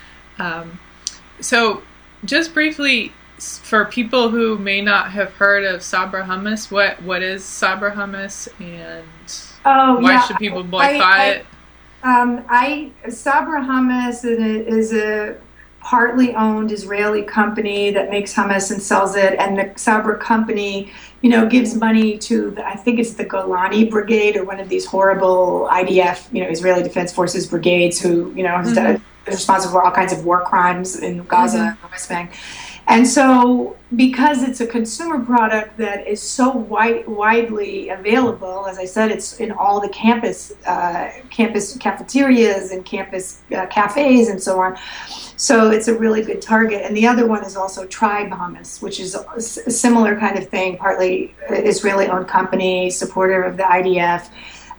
So just briefly, for people who may not have heard of Sabra hummus, what is Sabra hummus, and why should people boycott it? Sabra hummus is a partly owned Israeli company that makes hummus and sells it, and the Sabra company gives money to I think it's the Golani Brigade, or one of these horrible IDF, Israeli Defense Forces brigades, who is responsible for all kinds of war crimes in Gaza and the West Bank. And so, because it's a consumer product that is so widely available, as I said, it's in all the campus cafeterias and campus cafes and so on. So it's a really good target. And the other one is also Tribe Hummus, which is a similar kind of thing, partly Israeli-owned company, supporter of the IDF.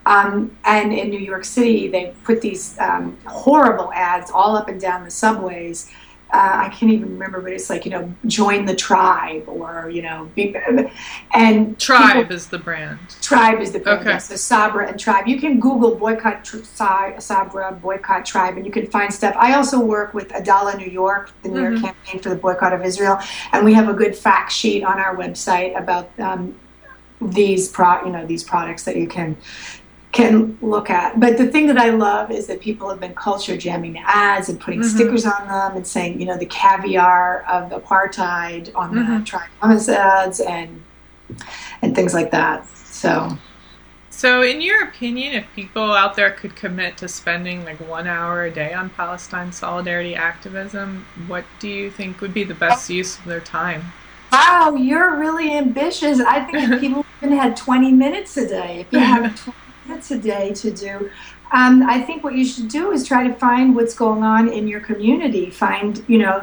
And in New York City, they put these horrible ads all up and down the subways. I can't even remember, but it's like, join the tribe, or, and Tribe is the brand. Tribe is the brand. Okay. Yes, so Sabra and Tribe. You can Google boycott Sabra, boycott Tribe, and you can find stuff. I also work with Adala New York, the New York campaign for the boycott of Israel, and we have a good fact sheet on our website about these products that you can look at. But the thing that I love is that people have been culture jamming the ads and putting stickers on them and saying, the caviar of apartheid on the Tribe Hummus ads and things like that. So in your opinion, if people out there could commit to spending like 1 hour a day on Palestine solidarity activism, what do you think would be the best use of their time? Wow, you're really ambitious. I think if people even had 20 minutes a day, if you have 20 minutes a day to do, I think what you should do is try to find what's going on in your community. Find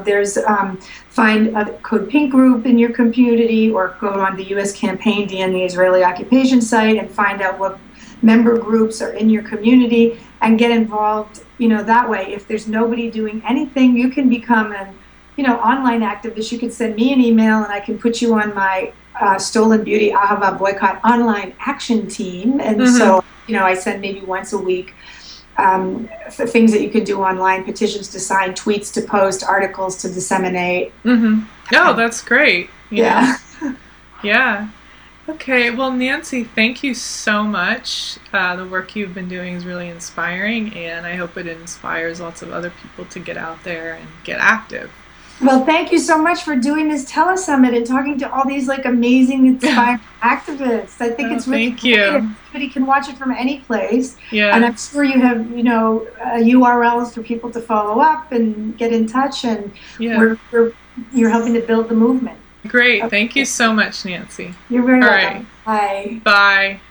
a Code Pink group in your community, or go on the U.S. Campaign to End the Israeli Occupation site and find out what member groups are in your community and get involved. That way, if there's nobody doing anything, you can become an online activist. You can send me an email and I can put you on my Stolen Beauty Ahava Boycott online action team. And so, I send maybe once a week things that you can do online, petitions to sign, tweets to post, articles to disseminate. Oh, that's great. Yeah. Yeah. Okay, well, Nancy, thank you so much. The work you've been doing is really inspiring, and I hope it inspires lots of other people to get out there and get active. Well, thank you so much for doing this telesummit and talking to all these amazing, inspiring activists. I think it's really thank you. Everybody can watch it from any place. Yeah. And I'm sure you have, URLs for people to follow up and get in touch. And you're helping to build the movement. Great. Okay. Thank you so much, Nancy. You're very welcome. Right. Bye. Bye.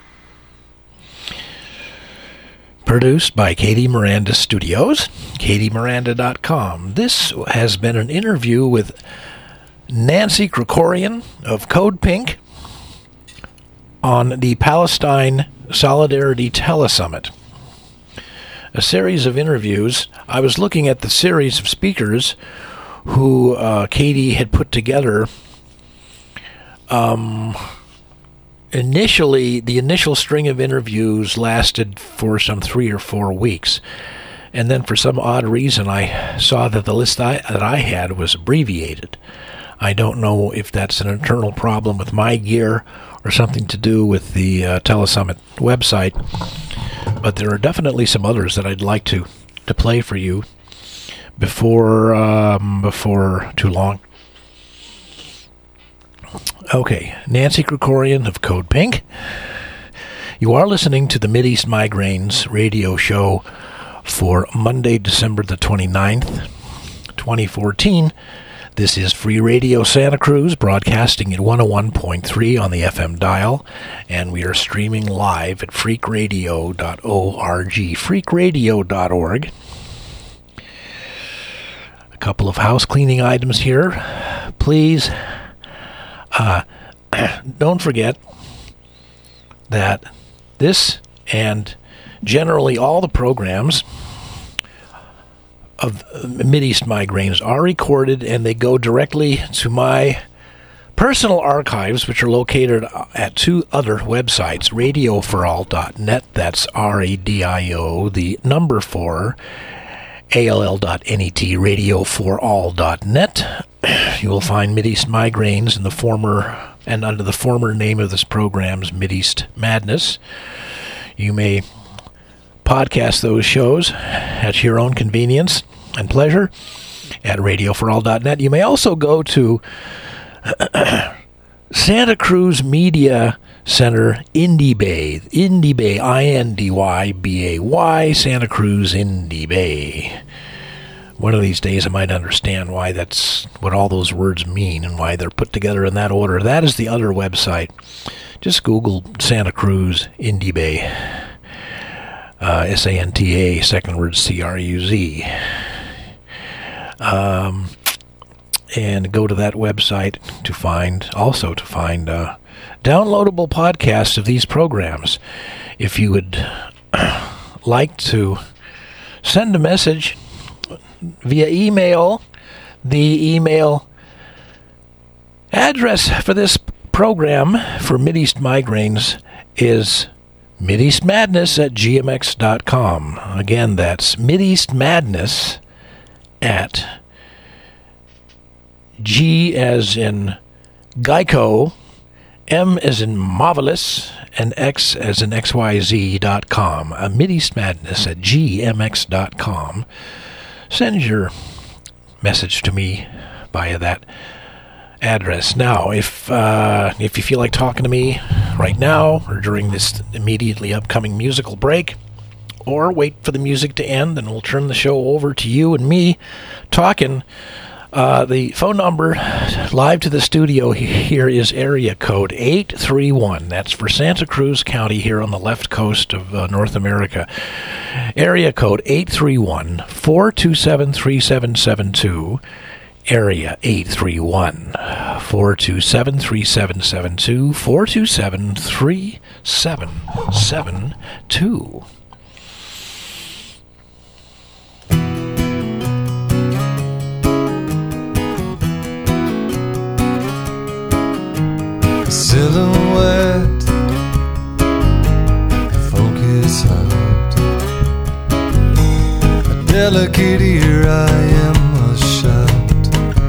Produced by Katie Miranda Studios, katiemiranda.com. This has been an interview with Nancy Krikorian of Code Pink on the Palestine Solidarity Telesummit. A series of interviews. I was looking at the series of speakers who Katie had put together. Initially, the initial string of interviews lasted for some 3 or 4 weeks. And then for some odd reason, I saw that the list that I had was abbreviated. I don't know if that's an internal problem with my gear or something to do with the Telesummit website. But there are definitely some others that I'd like to play for you before too long. Okay, Nancy Krikorian of Code Pink. You are listening to the Mideast Migraines radio show for Monday, December the 29th, 2014. This is Free Radio Santa Cruz, broadcasting at 101.3 on the FM dial, and we are streaming live at freakradio.org, freakradio.org. A couple of house cleaning items here. Please, don't forget that this and generally all the programs of Mideast Migraines are recorded, and they go directly to my personal archives, which are located at 2 other websites, radioforall.net, that's RADIO, the number 4, ALL.net, radioforall.net. You will find Mideast Migraines in the former, and under the former name of this program's Mideast Madness. You may podcast those shows at your own convenience and pleasure at radioforall.net. You may also go to Santa Cruz Media Center, Indy Bay, INDYBAY, Santa Cruz, Indy Bay. One of these days I might understand why that's what all those words mean and why they're put together in that order. That is the other website. Just Google Santa Cruz, Indy Bay, SANTA, second word CRUZ. And go to that website to find downloadable podcasts of these programs. If you would like to send a message via email, the email address for this program for Mideast Migraines is mideastmadness@gmx.com. Again, that's mideastmadness at G as in Geico, M as in Marvelous, and X as in XYZ.com. mideastmadness@gmx.com. Send your message to me via that address. Now, if you feel like talking to me right now or during this immediately upcoming musical break, or wait for the music to end and we'll turn the show over to you and me talking, the phone number live to the studio here is area code 831. That's for Santa Cruz County here on the left coast of North America. Area code 831-427-3772. Area 831-427-3772, 427-3772. Silhouette, focus out. A delicate ear, I am a shout.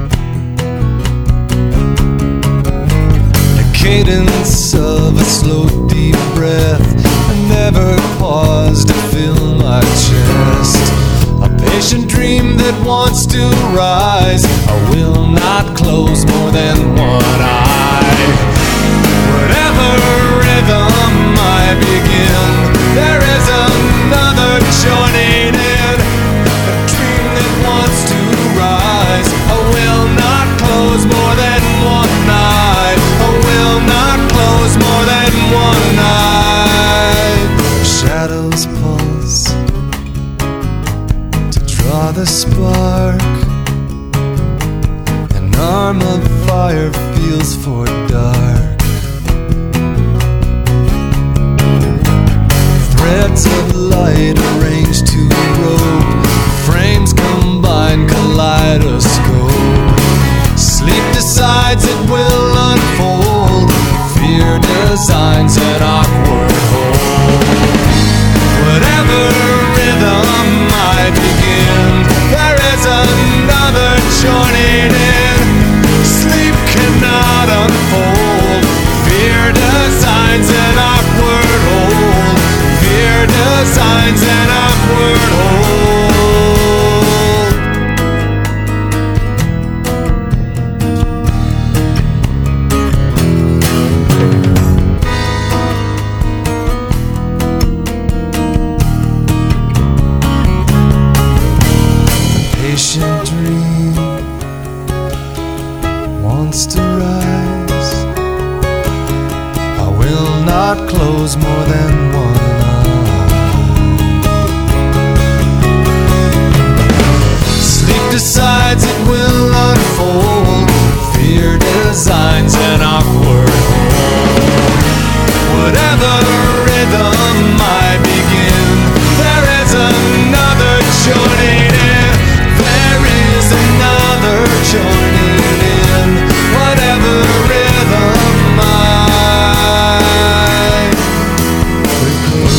The cadence of a slow, deep breath. I never pause to fill my chest. A patient dream that wants to rise. I will not close more than one eye. Whatever rhythm I begin, there is another joining in. A dream that wants to rise. I will not close more than one eye. I will not close more than one eye. Shadows pulse to draw the spark. An arm of fire feels for dark. Threads of light arranged to row. Frames combine, kaleidoscope. Sleep decides it will unfold. Fear designs an awkward hold. Whatever rhythm I begin, there is another joining in. Sleep cannot unfold. Fear designs an awkward hold. Fear designs an awkward hold. A patient dream wants to rise. I will not close more than one eye. Sleep decides it will unfold. Fear designs an awkward hold. Whatever rhythm I begin, there is another joining in. There is another joining in. Whatever rhythm I begin.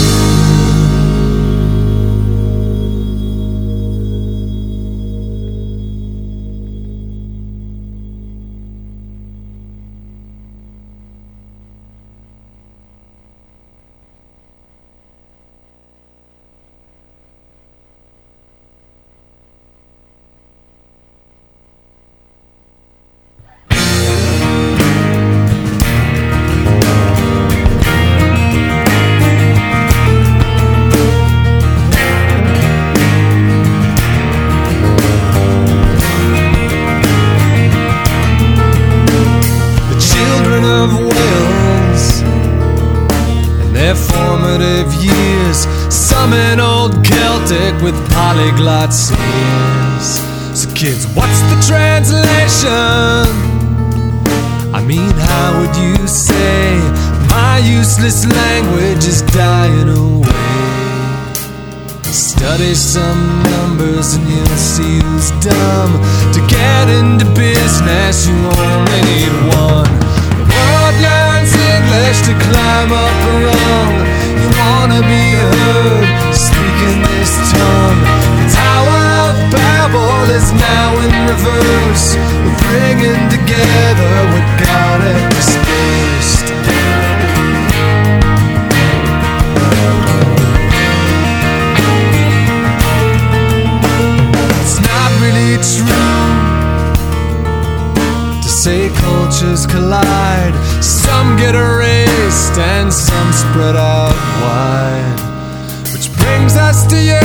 With polyglot sneers. So kids, what's the translation? I mean, how would you say My useless language is dying away. Study some numbers and you'll see who's dumb. To get into business you only need one. The world learns English to climb up a rung. You wanna be heard speaking this tongue. The Tower of Babel is now in reverse. We're bringing together what got it dispersed. True to say cultures collide. Some get erased and some spread out wide. Which brings us to you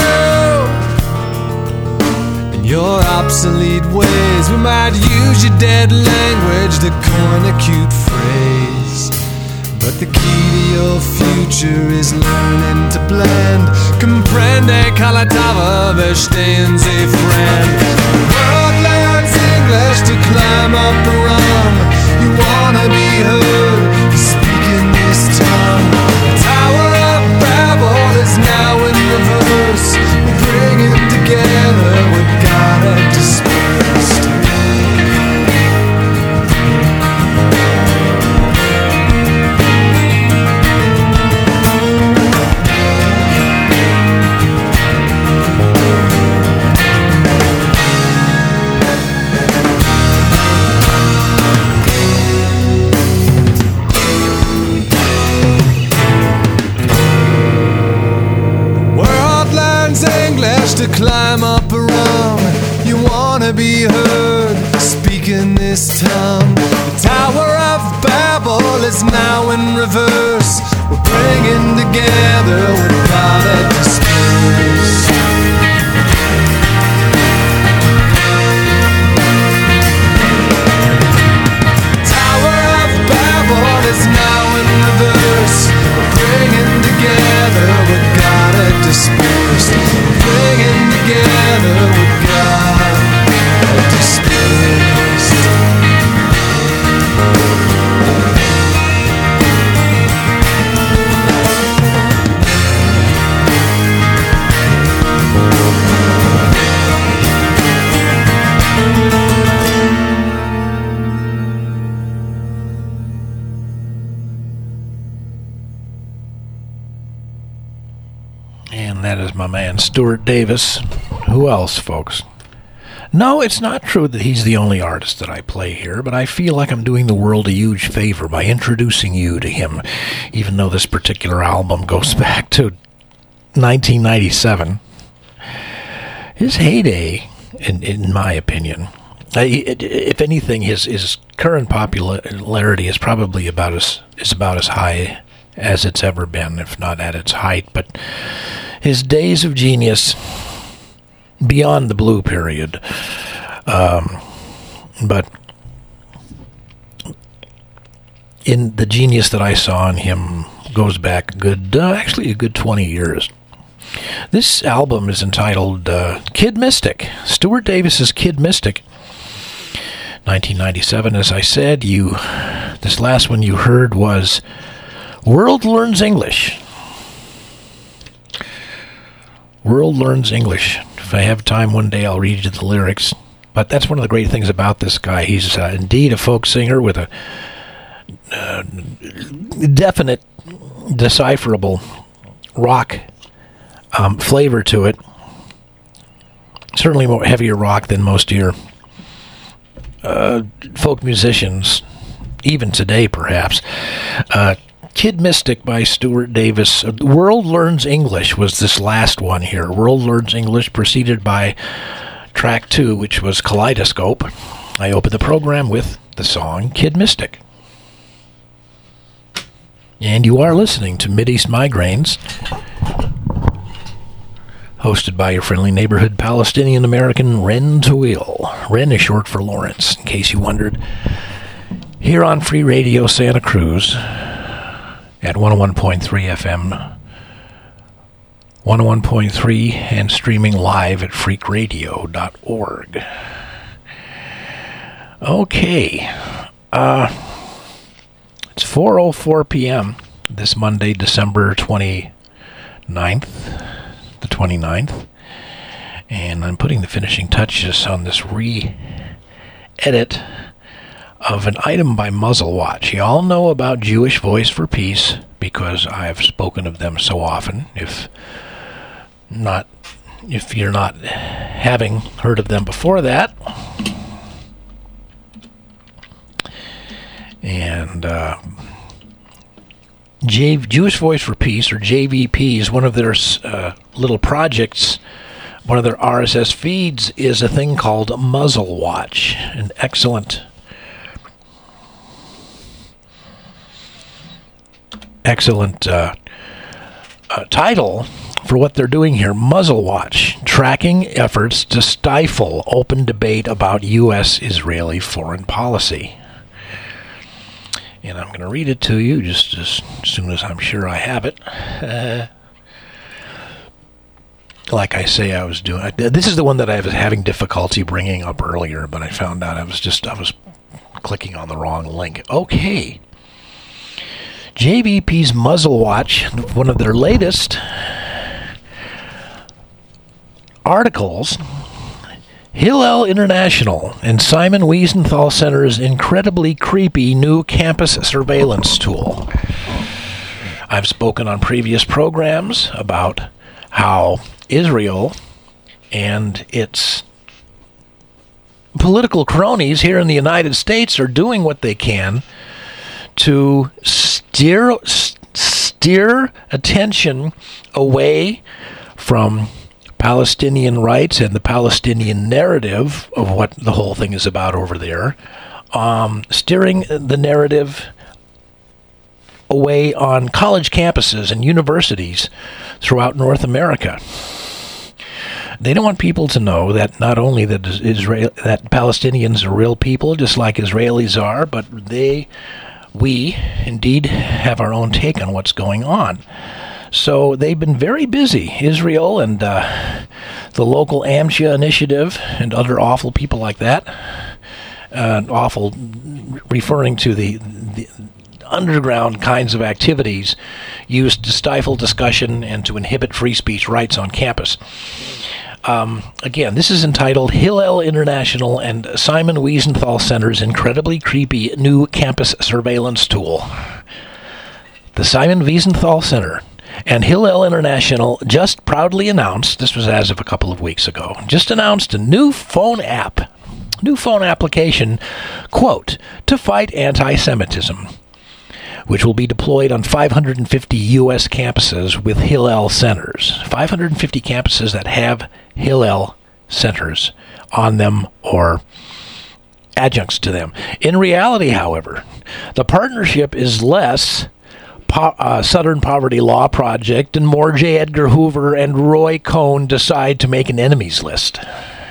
and your obsolete ways. We might use your dead language to coin a cute phrase, but the key to your future is learning to blend. Comprende calatava, verstehen Sie, friend. The world learns English to climb up a rung. You wanna be heard speaking this tongue. The Tower of Babel is now in reverse. We're bringing together what got it dispersed. To climb up a rung, you wanna be heard speaking this tongue. The Tower of Babel is now in reverse. We're bringing together what got it dispersed. Tower of Babel is now in reverse. We're bringing together what got it dispersed. Bringing together what God had dispersed. And that is my man, Stuart Davis. Who else, folks? No, it's not true that he's the only artist that I play here, but I feel like I'm doing the world a huge favor by introducing you to him, even though this particular album goes back to 1997. His heyday, in my opinion, if anything, his current popularity is probably about as high as it's ever been, if not at its height. But his days of genius, beyond the blue period, but in the genius that I saw in him goes back actually a good 20 years. This album is entitled Kid Mystic, Stuart Davis's Kid Mystic, 1997. As I said, this last one you heard was World Learns English. World Learns English. If I have time one day, I'll read you the lyrics. But that's one of the great things about this guy. He's indeed a folk singer with a definite, decipherable rock flavor to it. Certainly more heavier rock than most of your folk musicians, even today perhaps. Kid Mystic by Stuart Davis. World Learns English was this last one here. World Learns English, preceded by track 2, which was Kaleidoscope. I opened the program with the song Kid Mystic. And you are listening to Mideast Migraines, hosted by your friendly neighborhood Palestinian-American Ren Tawil. Ren is short for Lawrence, in case you wondered. Here on Free Radio Santa Cruz at 101.3 FM, 101.3, and streaming live at freakradio.org. It's 4:04 p.m. this Monday, December 29th, the 29th. And I'm putting the finishing touches on this re-edit of an item by Muzzlewatch. You all know about Jewish Voice for Peace because I've spoken of them so often. If you're not having heard of them before that. And Jewish Voice for Peace, or JVP, is one of their little projects. One of their RSS feeds is a thing called Muzzlewatch, an excellent title for what they're doing here. Muzzlewatch, tracking efforts to stifle open debate about U.S.-Israeli foreign policy. And I'm going to read it to you just as soon as I'm sure I have it. Like I say, I was doing. This is the one that I was having difficulty bringing up earlier, but I found out I was clicking on the wrong link. Okay. JVP's Muzzlewatch, one of their latest articles, Hillel International and Simon Wiesenthal Center's incredibly creepy new campus surveillance tool. I've spoken on previous programs about how Israel and its political cronies here in the United States are doing what they can to steer attention away from Palestinian rights and the Palestinian narrative of what the whole thing is about over there, steering the narrative away on college campuses and universities throughout North America. They don't want people to know that not only that Palestinians are real people, just like Israelis are, but we indeed have our own take on what's going on. So they've been very busy, Israel and the local AMCHA initiative and other awful people like that. Awful, referring to the underground kinds of activities used to stifle discussion and to inhibit free speech rights on campus. Again, this is entitled Hillel International and Simon Wiesenthal Center's incredibly creepy new campus surveillance tool. The Simon Wiesenthal Center and Hillel International just proudly announced, this was as of a couple of weeks ago, just announced a new phone application, quote, to fight anti-Semitism, which will be deployed on 550 U.S. campuses with Hillel centers. 550 campuses that have Hillel centers on them or adjuncts to them. In reality, however, the partnership is less Southern Poverty Law Project and more J. Edgar Hoover and Roy Cohn decide to make an enemies list.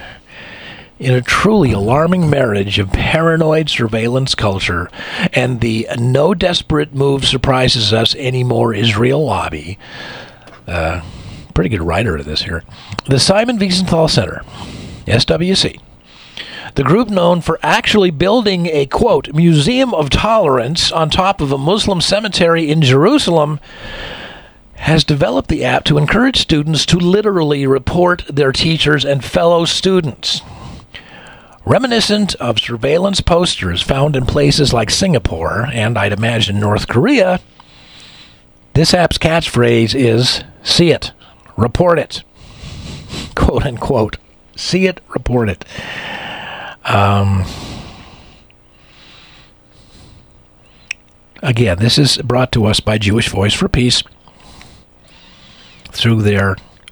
In a truly alarming marriage of paranoid surveillance culture and the no desperate move surprises us anymore Israel lobby, pretty good writer of this here, the Simon Wiesenthal Center, SWC, the group known for actually building a, quote, museum of tolerance on top of a Muslim cemetery in Jerusalem, has developed the app to encourage students to literally report their teachers and fellow students. Reminiscent of surveillance posters found in places like Singapore and, I'd imagine, North Korea, this app's catchphrase is, see it, report it, quote unquote, see it, report it. Again, this is brought to us by Jewish Voice for Peace through their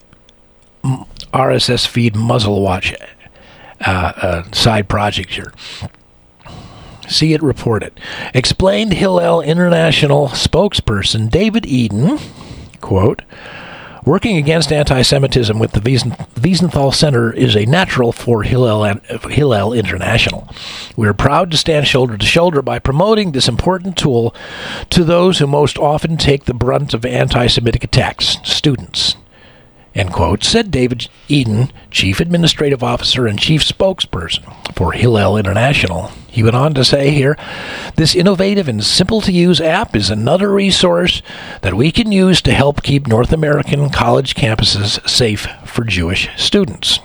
RSS feed Muzzlewatch side project here. See it, report it. Explained Hillel International spokesperson David Eden, quote, working against anti-Semitism with the Wiesenthal Center is a natural for Hillel International. We are proud to stand shoulder to shoulder by promoting this important tool to those who most often take the brunt of anti-Semitic attacks, students. end quote, said David Eden, Chief Administrative Officer and Chief Spokesperson for Hillel International. He went on to say here, this innovative and simple-to-use app is another resource that we can use to help keep North American college campuses safe for Jewish students.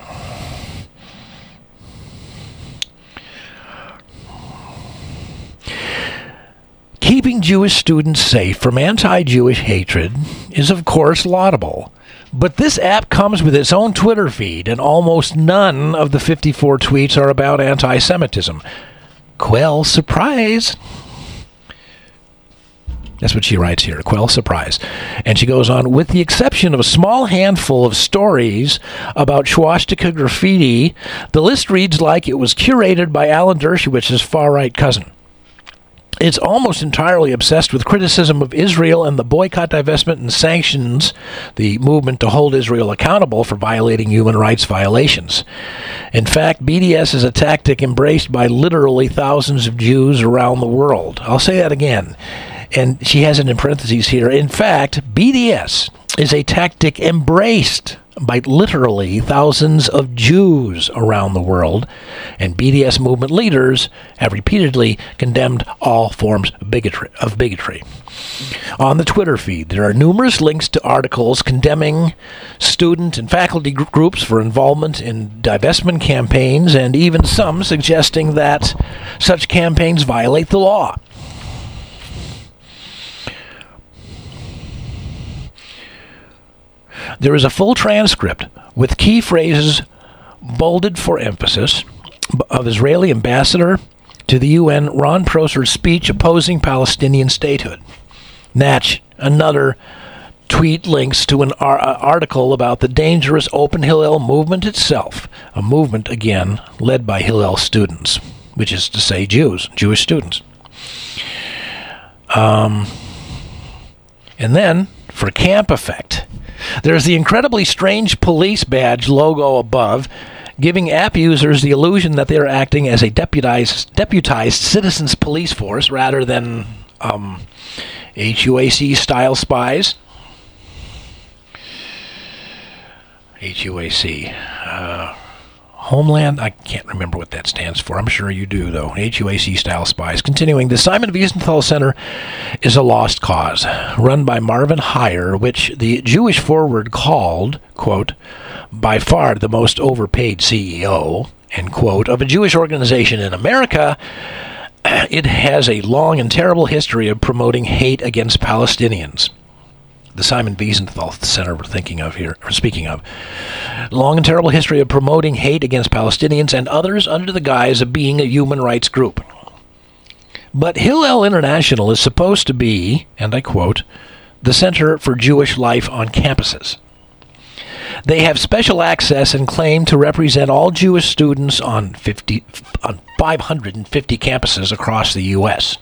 Keeping Jewish students safe from anti-Jewish hatred is, of course, laudable. But this app comes with its own Twitter feed, and almost none of the 54 tweets are about anti-Semitism. Quell surprise. That's what she writes here, quell surprise. And she goes on, with the exception of a small handful of stories about swastika graffiti, the list reads like it was curated by Alan Dershowitz's far-right cousin. It's almost entirely obsessed with criticism of Israel and the boycott, divestment, and sanctions, the movement to hold Israel accountable for violating human rights violations. In fact, BDS is a tactic embraced by literally thousands of Jews around the world. I'll say that again. And she has it in parentheses here. In fact, BDS is a tactic embraced by literally thousands of Jews around the world, and BDS movement leaders have repeatedly condemned all forms of bigotry. On the Twitter feed, there are numerous links to articles condemning student and faculty groups for involvement in divestment campaigns, and even some suggesting that such campaigns violate the law. There is a full transcript with key phrases bolded for emphasis of Israeli ambassador to the UN Ron Prosser's speech opposing Palestinian statehood. Natch, another tweet links to an article about the dangerous Open Hillel movement itself, a movement, again, led by Hillel students, which is to say Jewish students. And then, for camp effect, there's the incredibly strange police badge logo above, giving app users the illusion that they are acting as a deputized citizens police force rather than HUAC-style spies. HUAC. Homeland? I can't remember what that stands for. I'm sure you do, though. HUAC-style spies. Continuing, the Simon Wiesenthal Center is a lost cause, run by Marvin Heyer, which the Jewish Forward called, quote, by far the most overpaid CEO, end quote, of a Jewish organization in America. It has a long and terrible history of promoting hate against Palestinians. The Simon Wiesenthal Center we're speaking of. Long and terrible history of promoting hate against Palestinians and others under the guise of being a human rights group. But Hillel International is supposed to be, and I quote, the center for Jewish life on campuses. They have special access and claim to represent all Jewish students on 550 campuses across the U.S.,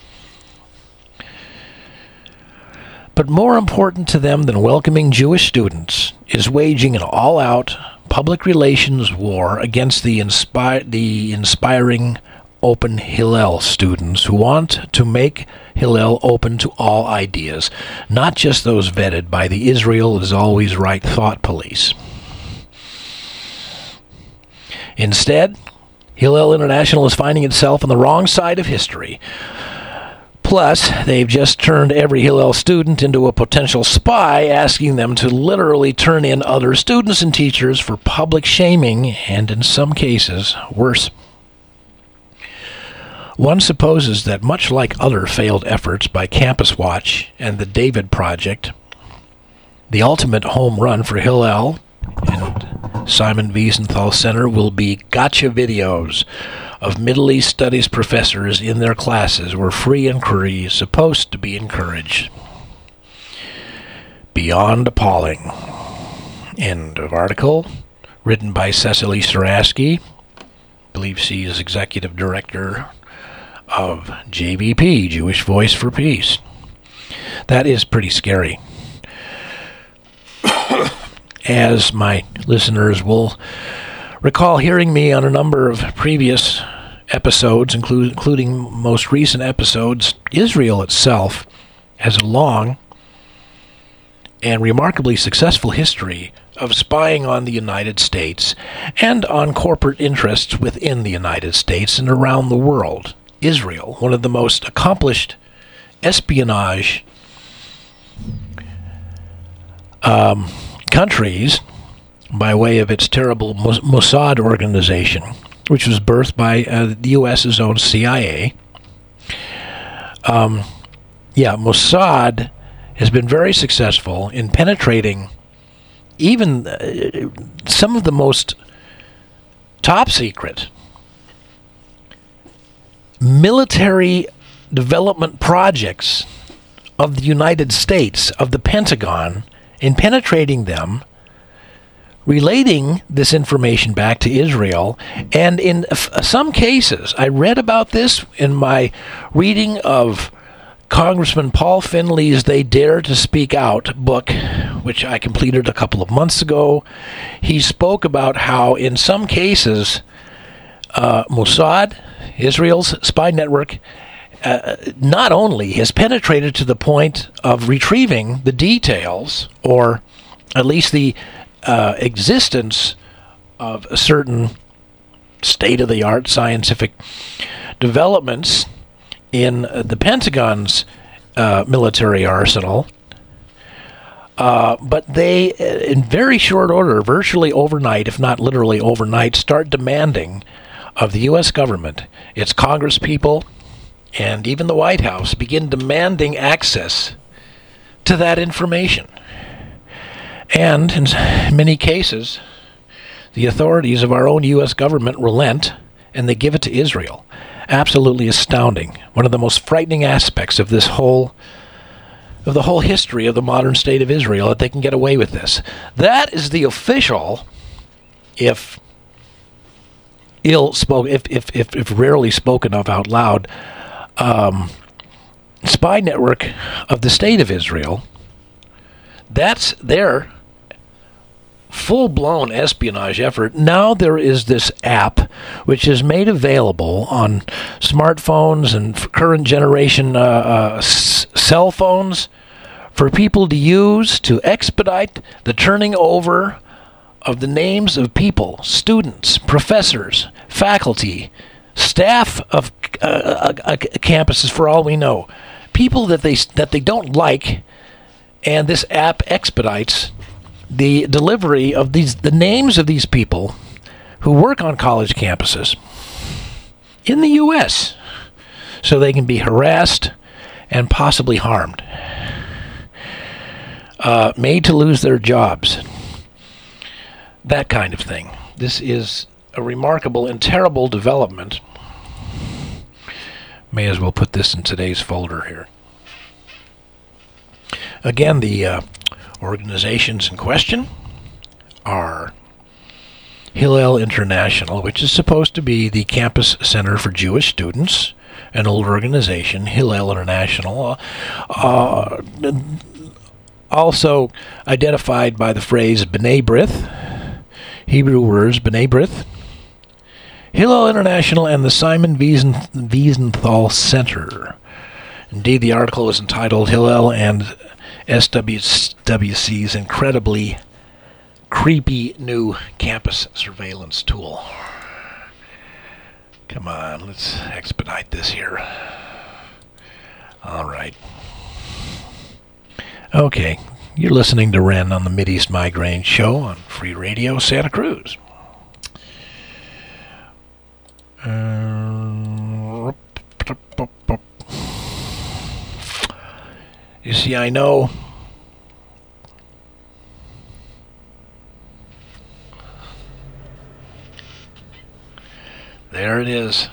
But more important to them than welcoming Jewish students is waging an all-out public relations war against the inspiring Open Hillel students who want to make Hillel open to all ideas, not just those vetted by the Israel is always right thought police. Instead, Hillel International is finding itself on the wrong side of history. Plus, they've just turned every Hillel student into a potential spy, asking them to literally turn in other students and teachers for public shaming, and in some cases, worse. One supposes that much like other failed efforts by Campus Watch and the David Project, the ultimate home run for Hillel and Simon Wiesenthal Center will be gotcha videos of Middle East Studies professors in their classes where free inquiry is supposed to be encouraged. Beyond appalling. End of article. Written by Cecily Saraski. I believe she is executive director of JVP, Jewish Voice for Peace. That is pretty scary. As my listeners will recall hearing me on a number of previous episodes, including most recent episodes, Israel itself has a long and remarkably successful history of spying on the United States and on corporate interests within the United States and around the world. Israel, one of the most accomplished espionage countries by way of its terrible Mossad organization, which was birthed by the U.S.'s own CIA. Mossad has been very successful in penetrating even some of the most top secret military development projects of the United States, of the Pentagon, in penetrating them, relating this information back to Israel. And in some cases, I read about this in my reading of Congressman Paul Finley's They Dare to Speak Out book, which I completed a couple of months ago. He spoke about how in some cases Mossad, Israel's spy network, not only has penetrated to the point of retrieving the details, or at least the existence of certain state-of-the-art scientific developments in the Pentagon's military arsenal, but they, in very short order, virtually overnight, if not literally overnight, start demanding of the U.S. government, its congresspeople, and even the White House begin demanding access to that information. And in many cases, the authorities of our own U.S. government relent, and they give it to Israel. Absolutely astounding. One of the most frightening aspects of the whole history of the modern state of Israel, that they can get away with this. That is the official, if rarely spoken of out loud, spy network of the state of Israel. That's their full-blown espionage effort. Now there is this app which is made available on smartphones and current generation cell phones for people to use to expedite the turning over of the names of people, students, professors, faculty, staff of campuses, for all we know, people that they don't like, and this app expedites the delivery of the names of these people who work on college campuses in the U.S. so they can be harassed and possibly harmed, made to lose their jobs, that kind of thing. This is a remarkable and terrible development. May as well put this in today's folder here. Again, the organizations in question are Hillel International, which is supposed to be the campus center for Jewish students, an old organization, Hillel International, also identified by the phrase B'nai B'rith, Hebrew words B'nai B'rith, Hillel International, and the Simon Wiesenthal Center. Indeed, the article is entitled Hillel and SWC's Incredibly Creepy New Campus Surveillance Tool. Come on, let's expedite this here. All right. Okay, you're listening to Ren on the Mideast Migraine Show on Free Radio Santa Cruz. You see, I know there it is.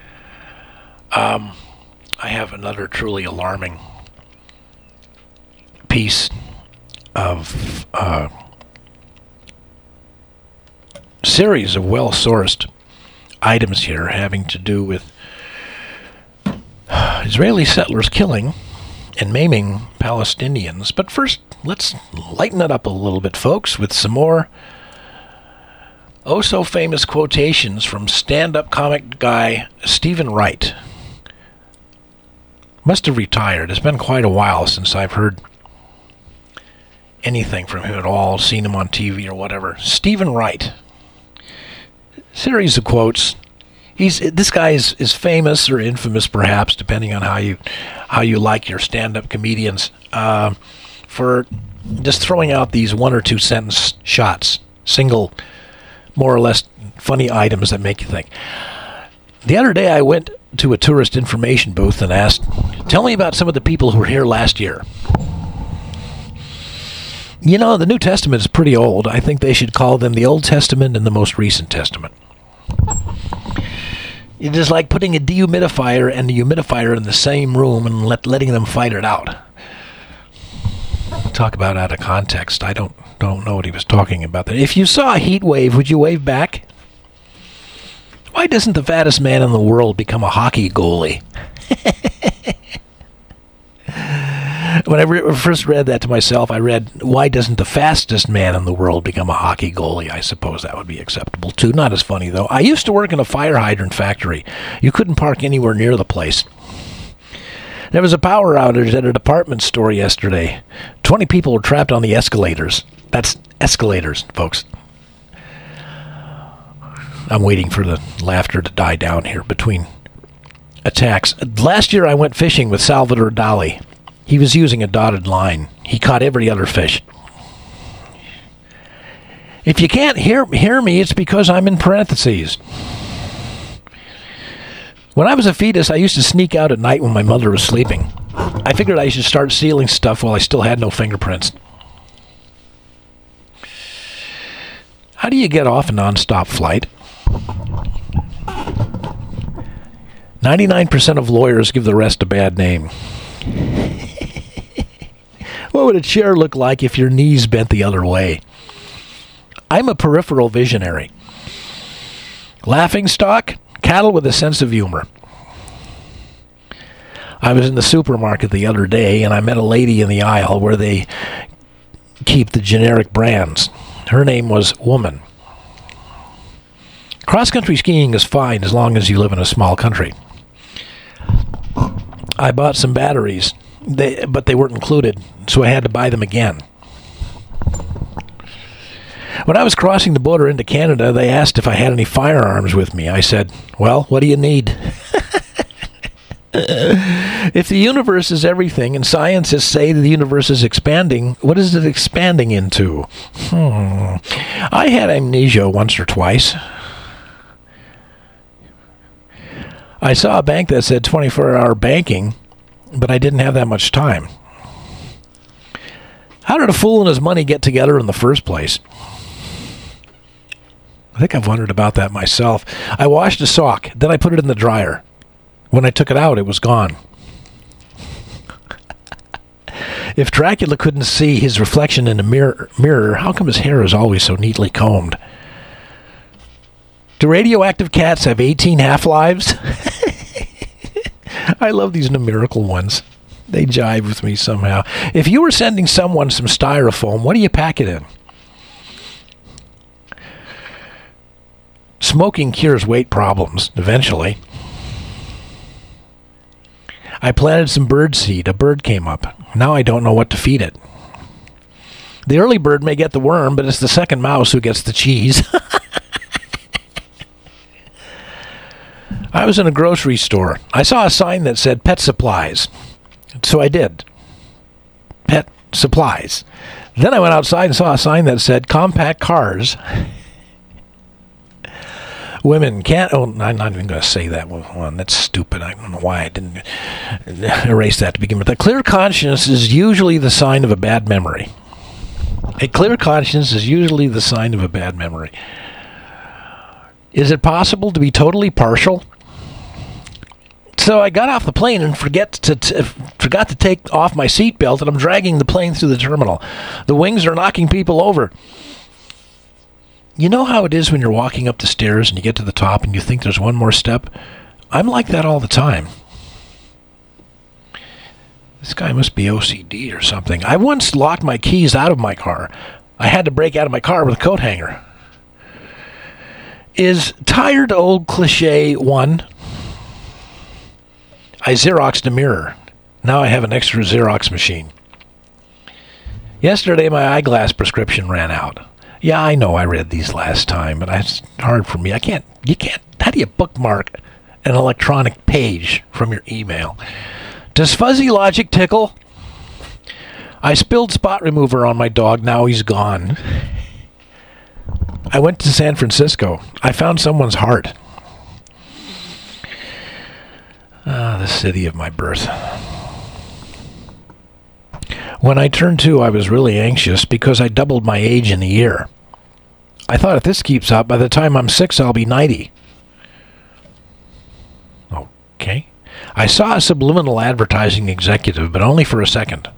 I have another truly alarming piece of series of well-sourced items here having to do with Israeli settlers killing and maiming Palestinians. But first, let's lighten it up a little bit, folks, with some more oh-so-famous quotations from stand-up comic guy Stephen Wright. Must have retired. It's been quite a while since I've heard anything from him at all, seen him on TV or whatever. Stephen Wright. Series of quotes. This guy is famous or infamous, perhaps, depending on how you like your stand-up comedians, for just throwing out these 1 or 2 sentence shots, single, more or less funny items that make you think. The other day I went to a tourist information booth and asked, tell me about some of the people who were here last year. You know, the New Testament is pretty old. I think they should call them the Old Testament and the most recent Testament. It is like putting a dehumidifier and a humidifier in the same room and letting them fight it out. Talk about out of context. I don't know what he was talking about there. If you saw a heat wave, would you wave back? Why doesn't the fattest man in the world become a hockey goalie? When I first read that to myself, I read, why doesn't the fastest man in the world become a hockey goalie? I suppose that would be acceptable, too. Not as funny, though. I used to work in a fire hydrant factory. You couldn't park anywhere near the place. There was a power outage at a department store yesterday. 20 people were trapped on the escalators. That's escalators, folks. I'm waiting for the laughter to die down here between attacks. Last year I went fishing with Salvador Dali. He was using a dotted line. He caught every other fish. If you can't hear me, it's because I'm in parentheses. When I was a fetus, I used to sneak out at night when my mother was sleeping. I figured I should start stealing stuff while I still had no fingerprints. How do you get off a non-stop flight? 99% of lawyers give the rest a bad name. What would a chair look like if your knees bent the other way? I'm a peripheral visionary. Laughing stock, cattle with a sense of humor. I was in the supermarket the other day, and I met a lady in the aisle where they keep the generic brands. Her name was Woman. Cross-country skiing is fine as long as you live in a small country. I bought some batteries, but they weren't included, so I had to buy them again. When I was crossing the border into Canada, they asked if I had any firearms with me. I said, well, what do you need? If the universe is everything and scientists say the universe is expanding, what is it expanding into? I had amnesia once or twice. I saw a bank that said 24-hour banking, but I didn't have that much time. How did a fool and his money get together in the first place? I think I've wondered about that myself. I washed a sock, then I put it in the dryer. When I took it out, it was gone. If Dracula couldn't see his reflection in a mirror, how come his hair is always so neatly combed? Do radioactive cats have 18 half-lives? I love these numerical ones. They jive with me somehow. If you were sending someone some styrofoam, what do you pack it in? Smoking cures weight problems, eventually. I planted some bird seed. A bird came up. Now I don't know what to feed it. The early bird may get the worm, but it's the second mouse who gets the cheese. I was in a grocery store. I saw a sign that said pet supplies. So I did. Pet supplies. Then I went outside and saw a sign that said compact cars. Women can't... Oh, I'm not even going to say that one. That's stupid. I don't know why I didn't erase that to begin with. A clear conscience is usually the sign of a bad memory. A clear conscience is usually the sign of a bad memory. Is it possible to be totally partial? So I got off the plane and forgot to take off my seatbelt, and I'm dragging the plane through the terminal. The wings are knocking people over. You know how it is when you're walking up the stairs and you get to the top and you think there's one more step? I'm like that all the time. This guy must be OCD or something. I once locked my keys out of my car. I had to break out of my car with a coat hanger. Is tired old cliche one? I Xeroxed a mirror. Now I have an extra Xerox machine. Yesterday, my eyeglass prescription ran out. Yeah, I know I read these last time, but it's hard for me. How do you bookmark an electronic page from your email? Does fuzzy logic tickle? I spilled spot remover on my dog. Now he's gone. I went to San Francisco. I found someone's heart. The city of my birth. When I turned 2, I was really anxious because I doubled my age in a year. I thought if this keeps up, by the time I'm 6, I'll be 90. Okay. I saw a subliminal advertising executive, but only for a second.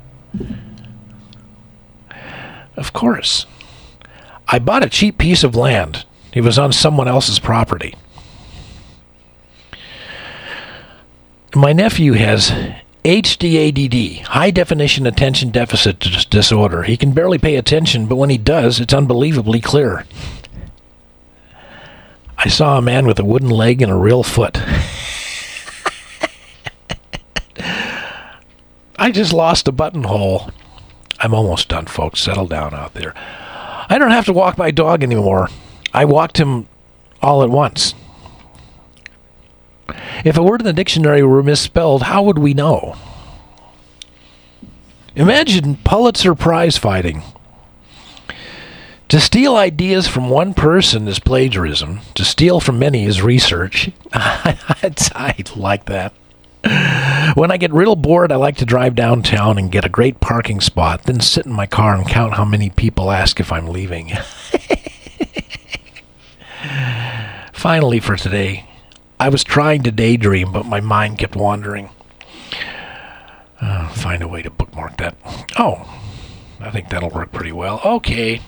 Of course. I bought a cheap piece of land. It was on someone else's property. My nephew has HDADD, high definition attention deficit disorder. He can barely pay attention, but when he does, it's unbelievably clear. I saw a man with a wooden leg and a real foot. I just lost a buttonhole. I'm almost done, folks. Settle down out there. I don't have to walk my dog anymore. I walked him all at once. If a word in the dictionary were misspelled, how would we know? Imagine Pulitzer Prize fighting. To steal ideas from one person is plagiarism. To steal from many is research. I like that. When I get real bored, I like to drive downtown and get a great parking spot, then sit in my car and count how many people ask if I'm leaving. Finally, for today, I was trying to daydream, but my mind kept wandering. Find a way to bookmark that. Oh, I think that'll work pretty well. Okay.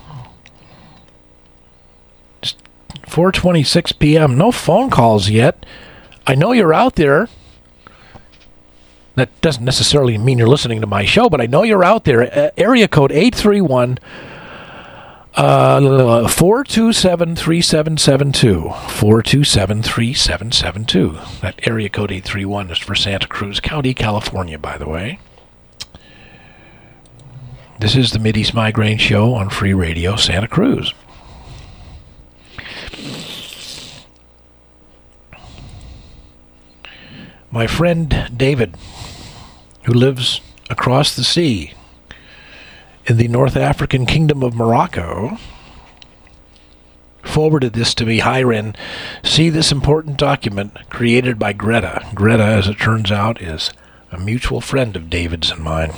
It's 4:26 p.m. No phone calls yet. I know you're out there. That doesn't necessarily mean you're listening to my show, but I know you're out there. Area code 831 427-3772. 427-3772. That area code 831 is for Santa Cruz County, California, by the way. This is the Mideast Migraine Show on Free Radio Santa Cruz. My friend David, who lives across the sea in the North African Kingdom of Morocco, forwarded this to me. Hi, Ren. See this important document created by Greta. Greta, as it turns out, is a mutual friend of David's and mine.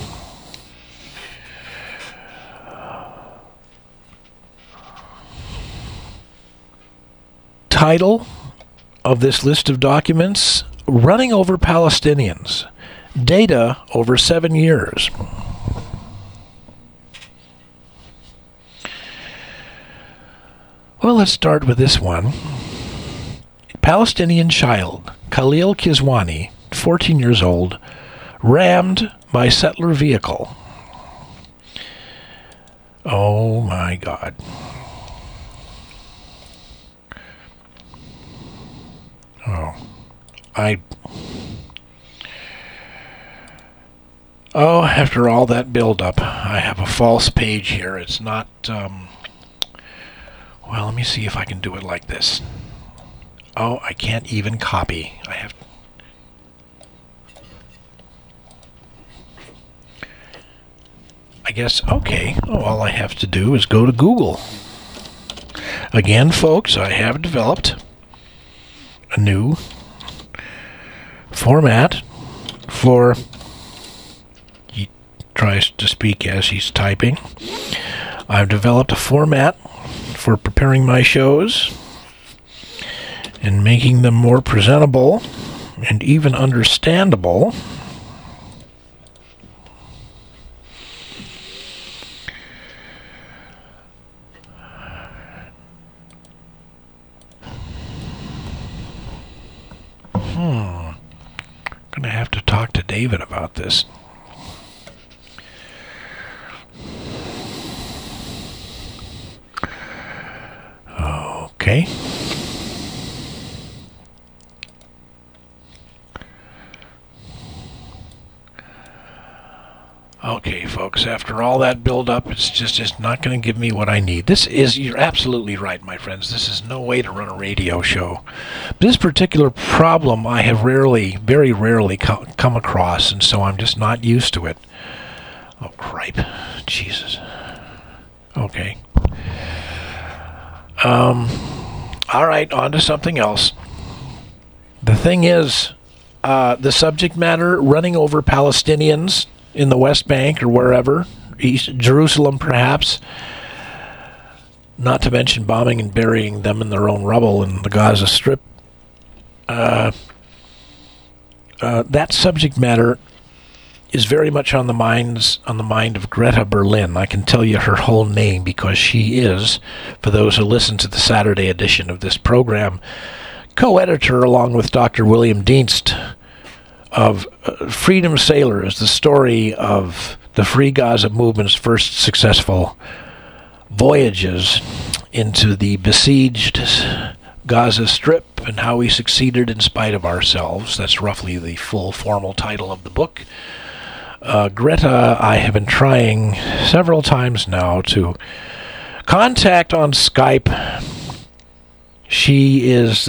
Title of this list of documents: Running Over Palestinians. Data over 7 years. Well, let's start with this one. Palestinian child, Khalil Kizwani, 14 years old, rammed by settler vehicle. Oh my God. After all that build-up, I have a false page here. It's not, well, let me see if I can do it like this. Oh, I can't even copy. I guess, okay. All I have to do is go to Google. Again, folks, I have developed a new format for... He tries to speak as he's typing. I've developed a format for preparing my shows and making them more presentable and even understandable. Gonna have to talk to David about this. Okay. Okay, folks. folks. After all that build-up, it's just not going to give me what I need. You're absolutely right, my friends. This is no way to run a radio show. This particular problem I have very rarely come across, and so I'm just not used to it. Oh, cripe. Jesus. Okay. All right, on to something else. The thing is, the subject matter, running over Palestinians in the West Bank or wherever, East Jerusalem perhaps, not to mention bombing and burying them in their own rubble in the Gaza Strip. That subject matter is very much on the mind of Greta Berlin. I can tell you her whole name because she is, for those who listen to the Saturday edition of this program, co-editor along with Dr. William Dienst of Freedom Sailors, the story of the Free Gaza movement's first successful voyages into the besieged Gaza Strip and how we succeeded in spite of ourselves. That's roughly the full formal title of the book. Greta, I have been trying several times now to contact on Skype. She is,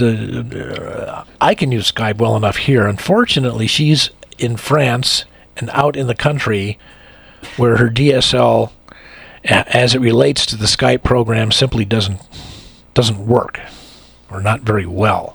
I can use Skype well enough here. Unfortunately, she's in France and out in the country where her DSL, as it relates to the Skype program, simply doesn't work, or not very well.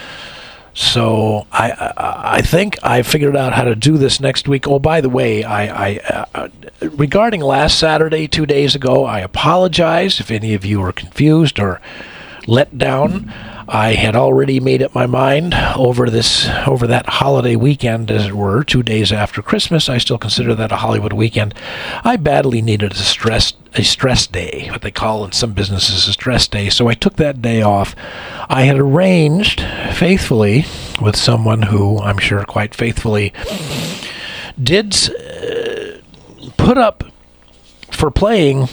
So I think I figured out how to do this next week. Oh, by the way, I regarding last Saturday, 2 days ago, I apologize if any of you were confused or let down. I had already made up my mind over that holiday weekend, as it were, 2 days after Christmas. I still consider that a Hollywood weekend. I badly needed a stress day, what they call in some businesses a stress day, so I took that day off. I had arranged faithfully with someone who I'm sure quite faithfully did put up for playing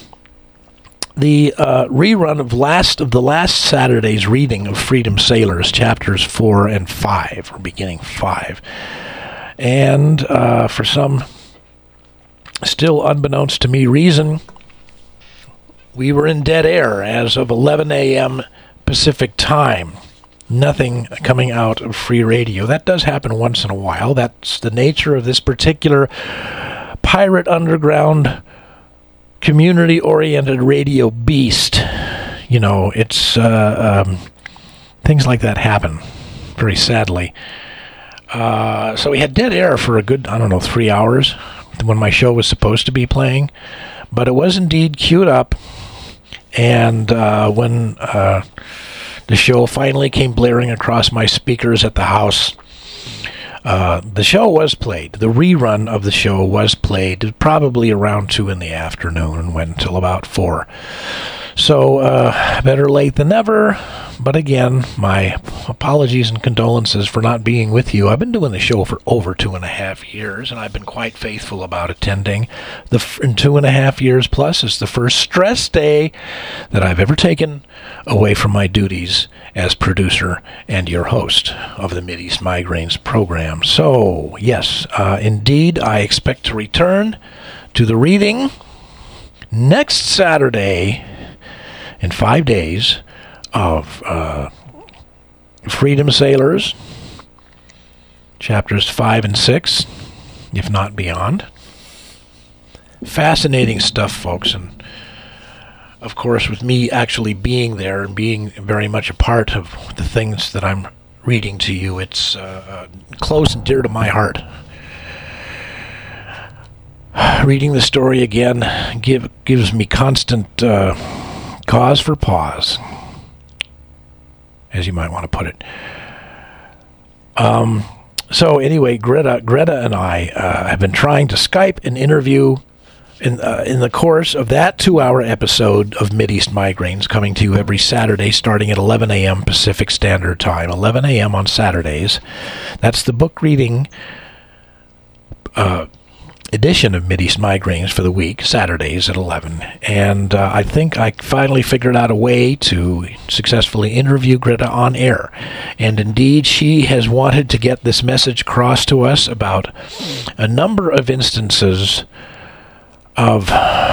the rerun of the last Saturday's reading of Freedom Sailors, chapters 4 and 5, or beginning 5. And for some still unbeknownst to me reason, we were in dead air as of 11 a.m. Pacific time. Nothing coming out of free radio. That does happen once in a while. That's the nature of this particular pirate underground community-oriented radio beast. You know, it's things like that happen, very sadly. So we had dead air for a good, 3 hours when my show was supposed to be playing, but it was indeed queued up, and when the show finally came blaring across my speakers at the house, the show was played. The rerun of the show was played probably around 2 in the afternoon and went until about 4. So, better late than never. But again, my apologies and condolences for not being with you. I've been doing the show for over 2.5 years, and I've been quite faithful about attending. In 2.5 years plus is the first stress day that I've ever taken away from my duties as producer and your host of the Mideast Migraines program. So, yes, indeed, I expect to return to the reading next Saturday in 5 days of Freedom Sailors, chapters 5 and 6, if not beyond. Fascinating stuff, folks, and of course, with me actually being there and being very much a part of the things that I'm reading to you, it's close and dear to my heart. Reading the story again gives me constant cause for pause, as you might want to put it. So anyway, Greta and I have been trying to Skype an interview in the course of that 2-hour episode of Mideast Migraines, coming to you every Saturday starting at 11 a.m. Pacific Standard Time, 11 a.m. on Saturdays. That's the book reading edition of Mideast Migraines for the week, Saturdays at 11. And I think I finally figured out a way to successfully interview Greta on air. And indeed, she has wanted to get this message across to us about a number of instances of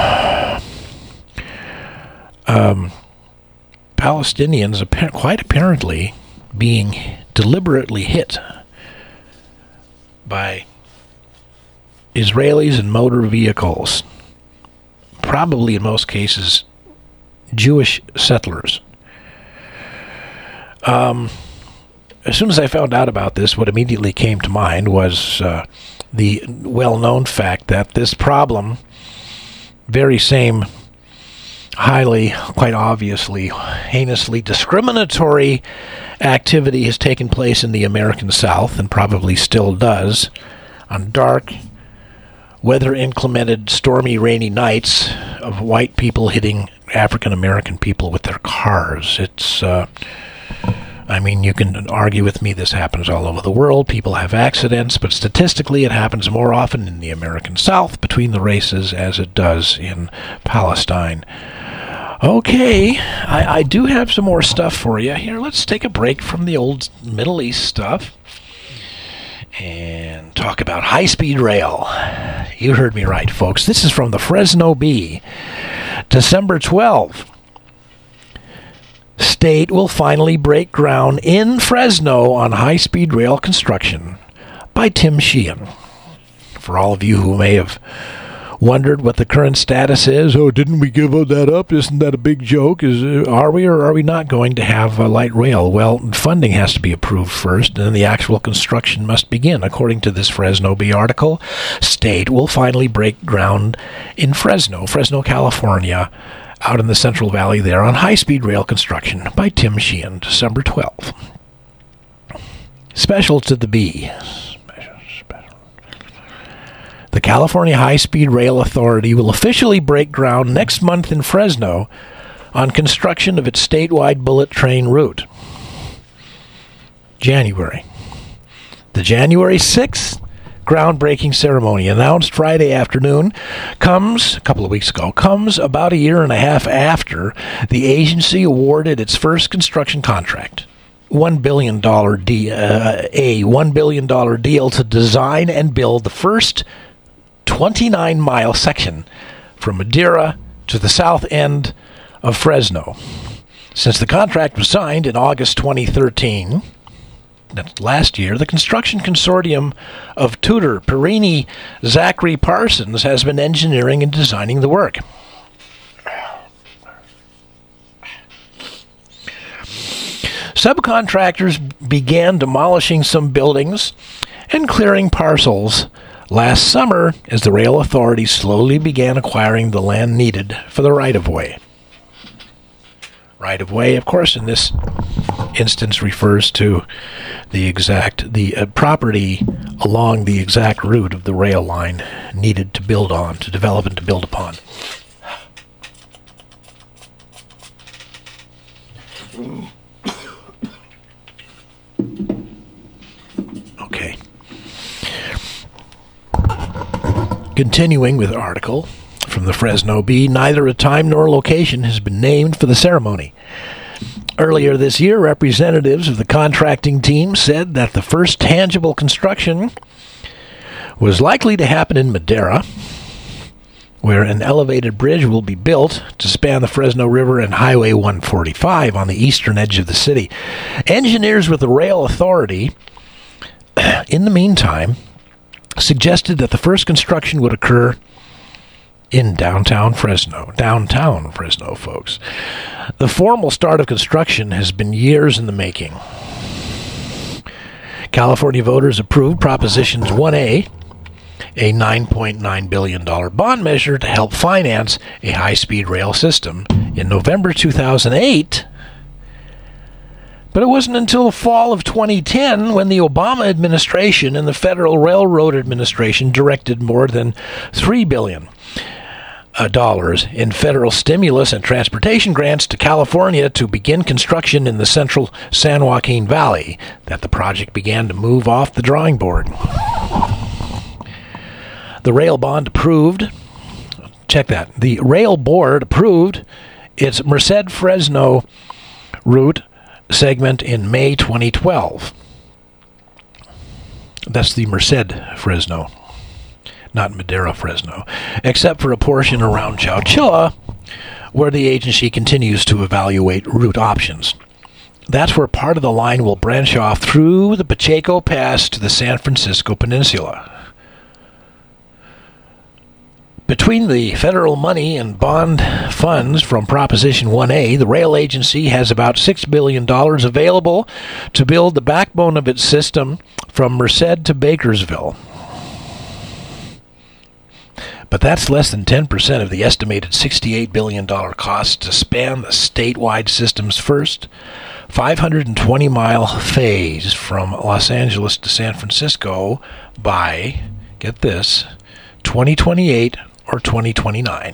Palestinians quite apparently being deliberately hit by Israelis and motor vehicles, probably in most cases Jewish settlers. As soon as I found out about this, what immediately came to mind was the well-known fact that this problem, very same highly, quite obviously, heinously discriminatory activity has taken place in the American South, and probably still does, on dark, weather-inclemented, stormy, rainy nights of white people hitting African-American people with their cars. It's, you can argue with me, this happens all over the world. People have accidents, but statistically it happens more often in the American South between the races as it does in Palestine. Okay, I do have some more stuff for you. Here, let's take a break from the old Middle East stuff and talk about high-speed rail. You heard me right, folks. This is from the Fresno Bee. December 12. State will finally break ground in Fresno on high-speed rail construction by Tim Sheehan. For all of you who may have wondered what the current status is, didn't we give that up? Isn't that a big joke? Are we or are we not going to have a light rail? Well, funding has to be approved first, and then the actual construction must begin. According to this Fresno Bee article, state will finally break ground in Fresno, California, out in the Central Valley there, on high-speed rail construction by Tim Sheehan, December 12th. Special to the Bee. The California High-Speed Rail Authority will officially break ground next month in Fresno on construction of its statewide bullet train route. January. The January 6th groundbreaking ceremony, announced Friday afternoon, a couple of weeks ago, comes about a year and a half after the agency awarded its first construction contract. $1 billion $1 billion deal to design and build the first 29-mile section from Madera to the south end of Fresno. Since the contract was signed in August 2013, that's last year, the construction consortium of Tudor, Perini, Zachary Parsons has been engineering and designing the work. Subcontractors began demolishing some buildings and clearing parcels last summer as the rail authority slowly began acquiring the land needed for the right-of-way. Right-of-way, of course, in this instance refers to the property along the exact route of the rail line needed to build on, to develop and to build upon. Okay. Continuing with article from the Fresno Bee, neither a time nor location has been named for the ceremony. Earlier this year, representatives of the contracting team said that the first tangible construction was likely to happen in Madera, where an elevated bridge will be built to span the Fresno River and Highway 145 on the eastern edge of the city. Engineers with the rail authority, in the meantime, suggested that the first construction would occur in downtown Fresno, folks. The formal start of construction has been years in the making. California voters approved Propositions 1A, a $9.9 billion bond measure to help finance a high-speed rail system, in November 2008. But it wasn't until the fall of 2010 when the Obama administration and the Federal Railroad Administration directed more than $3 billion in federal stimulus and transportation grants to California to begin construction in the central San Joaquin Valley that the project began to move off the drawing board. The rail bond approved, the rail board approved its Merced-Fresno route segment in May 2012. That's the Merced-Fresno. not Madera, Fresno, except for a portion around Chowchilla, where the agency continues to evaluate route options. That's where part of the line will branch off through the Pacheco Pass to the San Francisco Peninsula. Between the federal money and bond funds from Proposition 1A, the rail agency has about $6 billion available to build the backbone of its system from Merced to Bakersville. But that's less than 10% of the estimated $68 billion cost to span the statewide system's first 520-mile phase from Los Angeles to San Francisco by, get this, 2028 or 2029.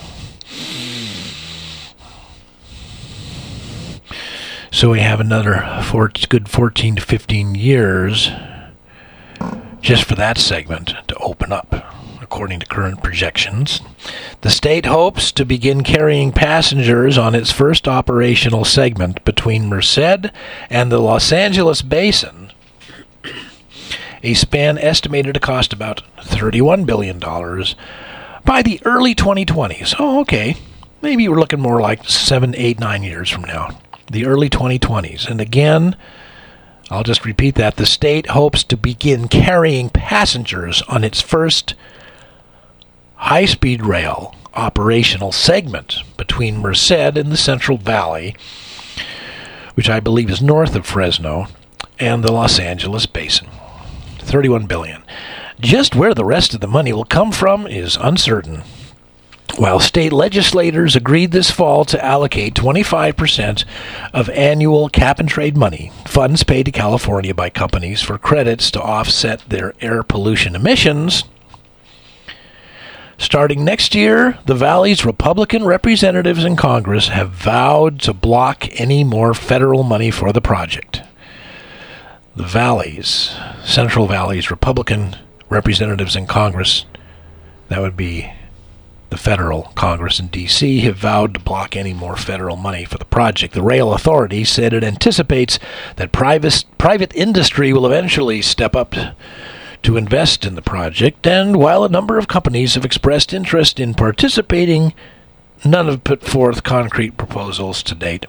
So we have another good 14 to 15 years just for that segment to open up, according to current projections. The state hopes to begin carrying passengers on its first operational segment between Merced and the Los Angeles Basin, a span estimated to cost about $31 billion by the early 2020s. Oh, okay. Maybe we're looking more like 7, 8, 9 years from now. The early 2020s. And again, I'll just repeat that. The state hopes to begin carrying passengers on its first high-speed rail operational segment between Merced and the Central Valley, which I believe is north of Fresno, and the Los Angeles Basin. $31 billion. Just where the rest of the money will come from is uncertain. While state legislators agreed this fall to allocate 25% of annual cap-and-trade money, funds paid to California by companies for credits to offset their air pollution emissions, starting next year, the Valley's Republican representatives in Congress have vowed to block any more federal money for the project. The Valley's, Central Valley's Republican representatives in Congress, that would be the federal Congress in D.C., have vowed to block any more federal money for the project. The Rail Authority said it anticipates that private industry will eventually step up to invest in the project, and while a number of companies have expressed interest in participating, none have put forth concrete proposals to date.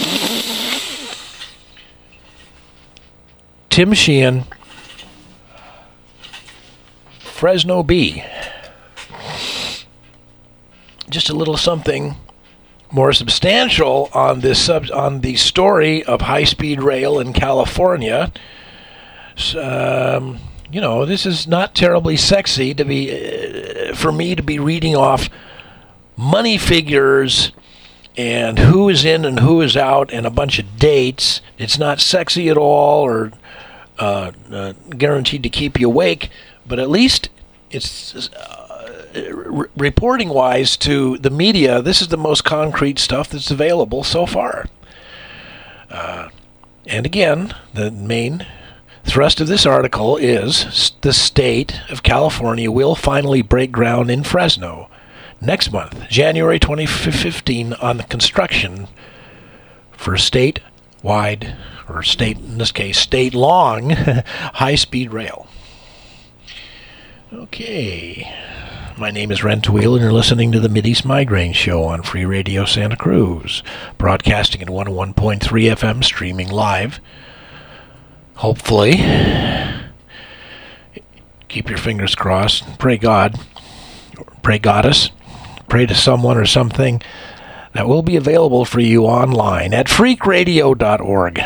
Tim Sheehan, Fresno Bee. Just a little something more substantial on this on the story of high-speed rail in California. This is not terribly sexy to be for me to be reading off money figures and who is in and who is out and a bunch of dates. It's not sexy at all or guaranteed to keep you awake, but at least it's reporting-wise to the media, this is the most concrete stuff that's available so far. And again, the main thrust of this article is the state of California will finally break ground in Fresno next month, January 2015, on the construction for statewide, or state, in this case, state-long high-speed rail. Okay. My name is Ren Tawil, and you're listening to the Mideast Migraine Show on Free Radio Santa Cruz, broadcasting at 101.3 FM, streaming live. Hopefully, keep your fingers crossed. Pray God, pray Goddess, pray to someone or something that will be available for you online at freakradio.org.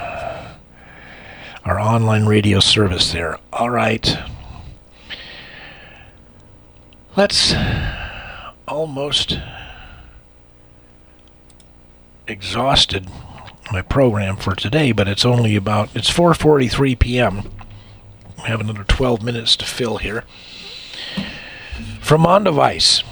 Our online radio service there. All right. Let's almost exhausted my program for today, but it's 4:43 p.m. I have another 12 minutes to fill here. From On to Vice.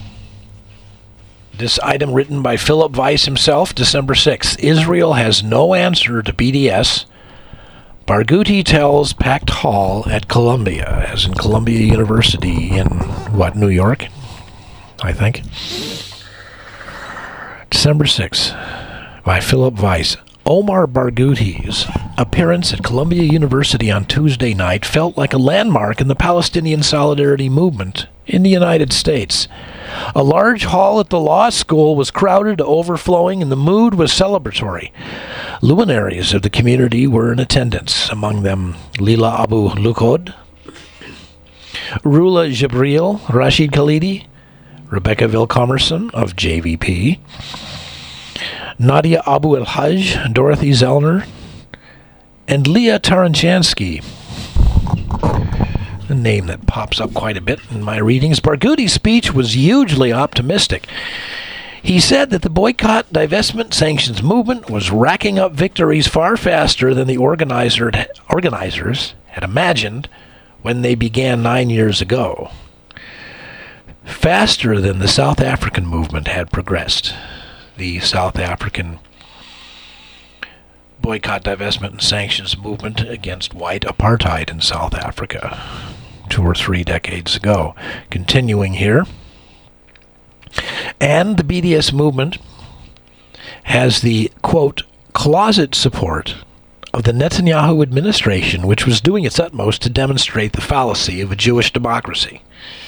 This item written by Philip Weiss himself, December 6th. Israel has no answer to BDS. Barghouti tells packed hall at Columbia, as in Columbia University in, New York, I think. December 6th, by Philip Weiss. Omar Barghouti's appearance at Columbia University on Tuesday night felt like a landmark in the Palestinian solidarity movement in the United States. A large hall at the law school was crowded to overflowing, and the mood was celebratory. Luminaries of the community were in attendance, among them Lila Abu Lukhod, Rula Jibril, Rashid Khalidi, Rebecca Vilcomerson of JVP, Nadia Abu El-Hajj, Dorothy Zellner, and Leah Tarachansky, a name that pops up quite a bit in my readings. Barghouti's speech was hugely optimistic. He said that the boycott, divestment, sanctions movement was racking up victories far faster than the organizers had imagined when they began 9 years ago. Faster than the South African movement had progressed. The South African boycott, divestment, and sanctions movement against white apartheid in South Africa 2 or 3 decades ago. Continuing here. And the BDS movement has the, quote, closet support of the Netanyahu administration, which was doing its utmost to demonstrate the fallacy of a Jewish democracy.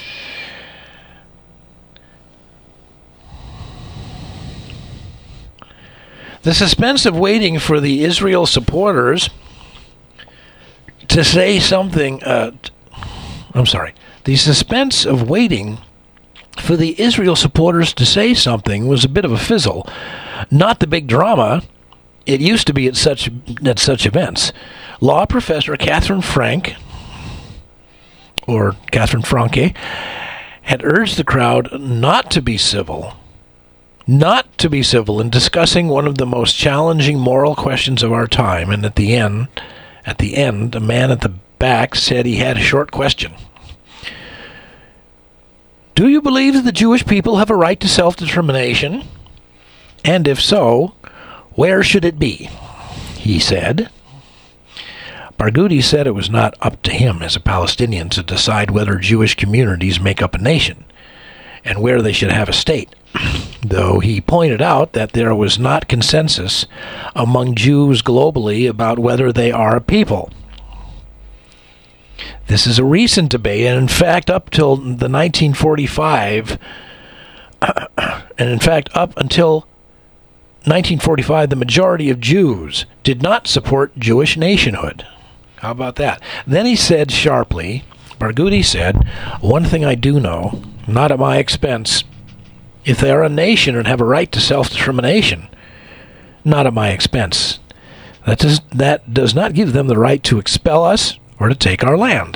The suspense of waiting for the Israel supporters to say something, the suspense of waiting for the Israel supporters to say something was a bit of a fizzle. Not the big drama it used to be at such events. Law professor Catherine Franke had urged the crowd not to be civil in discussing one of the most challenging moral questions of our time. And at the end, a man at the back said he had a short question. Do you believe that the Jewish people have a right to self-determination? And if so, where should it be? He said. Barghouti said it was not up to him as a Palestinian to decide whether Jewish communities make up a nation and where they should have a state, though he pointed out that there was not consensus among Jews globally about whether they are a people. This is a recent debate, and in fact, up until 1945, the majority of Jews did not support Jewish nationhood. How about that? Then he said sharply, Barghouti said, one thing I do know, not at my expense, if they are a nation and have a right to self-determination, not at my expense. That does not give them the right to expel us or to take our land.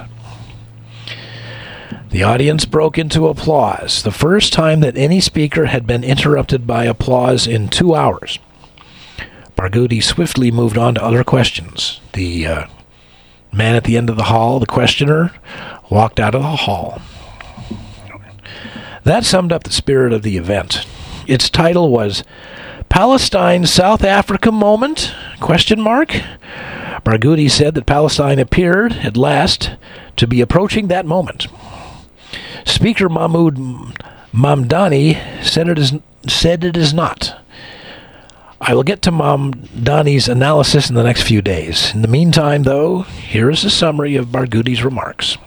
The audience broke into applause, the first time that any speaker had been interrupted by applause in 2 hours. Barghouti swiftly moved on to other questions. The man at the end of the hall, the questioner, walked out of the hall. That summed up the spirit of the event. Its title was Palestine-South Africa Moment? ? Barghouti said that Palestine appeared, at last, to be approaching that moment. Speaker Mahmoud Mamdani said it is not. I will get to Mamdani's analysis in the next few days. In the meantime, though, here is a summary of Barghouti's remarks.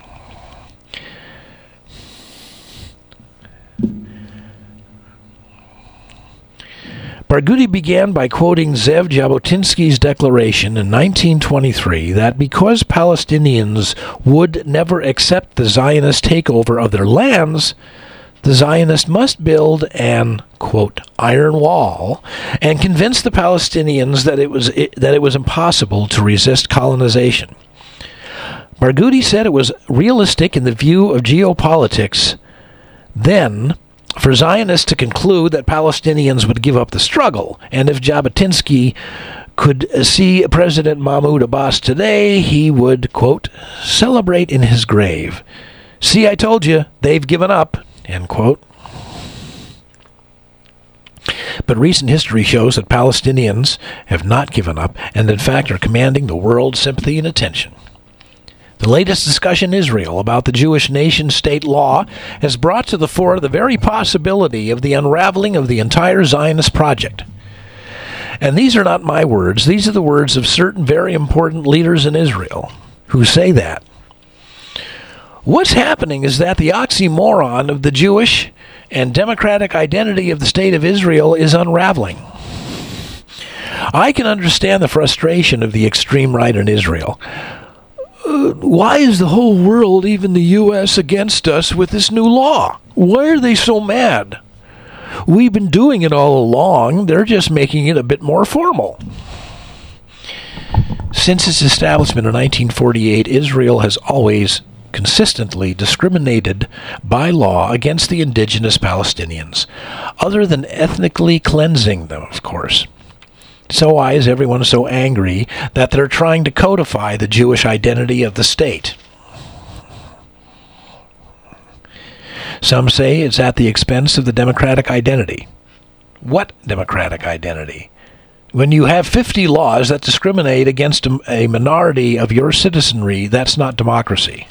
Barghouti began by quoting Zev Jabotinsky's declaration in 1923 that because Palestinians would never accept the Zionist takeover of their lands, the Zionists must build an, quote, iron wall and convince the Palestinians that it was impossible to resist colonization. Barghouti said it was realistic in the view of geopolitics then for Zionists to conclude that Palestinians would give up the struggle, and if Jabotinsky could see President Mahmoud Abbas today, he would, quote, celebrate in his grave. See, I told you, they've given up, end quote. But recent history shows that Palestinians have not given up, and in fact are commanding the world's sympathy and attention. The latest discussion in Israel about the Jewish nation-state law has brought to the fore the very possibility of the unraveling of the entire Zionist project. And these are not my words. These are the words of certain very important leaders in Israel who say that. What's happening is that the oxymoron of the Jewish and democratic identity of the State of Israel is unraveling. I can understand the frustration of the extreme right in Israel. Why is the whole world, even the U.S., against us with this new law? Why are they so mad? We've been doing it all along. They're just making it a bit more formal. Since its establishment in 1948, Israel has always consistently discriminated by law against the indigenous Palestinians, other than ethnically cleansing them, of course. So why is everyone so angry that they're trying to codify the Jewish identity of the state? Some say it's at the expense of the democratic identity. What democratic identity? When you have 50 laws that discriminate against a minority of your citizenry, that's not democracy.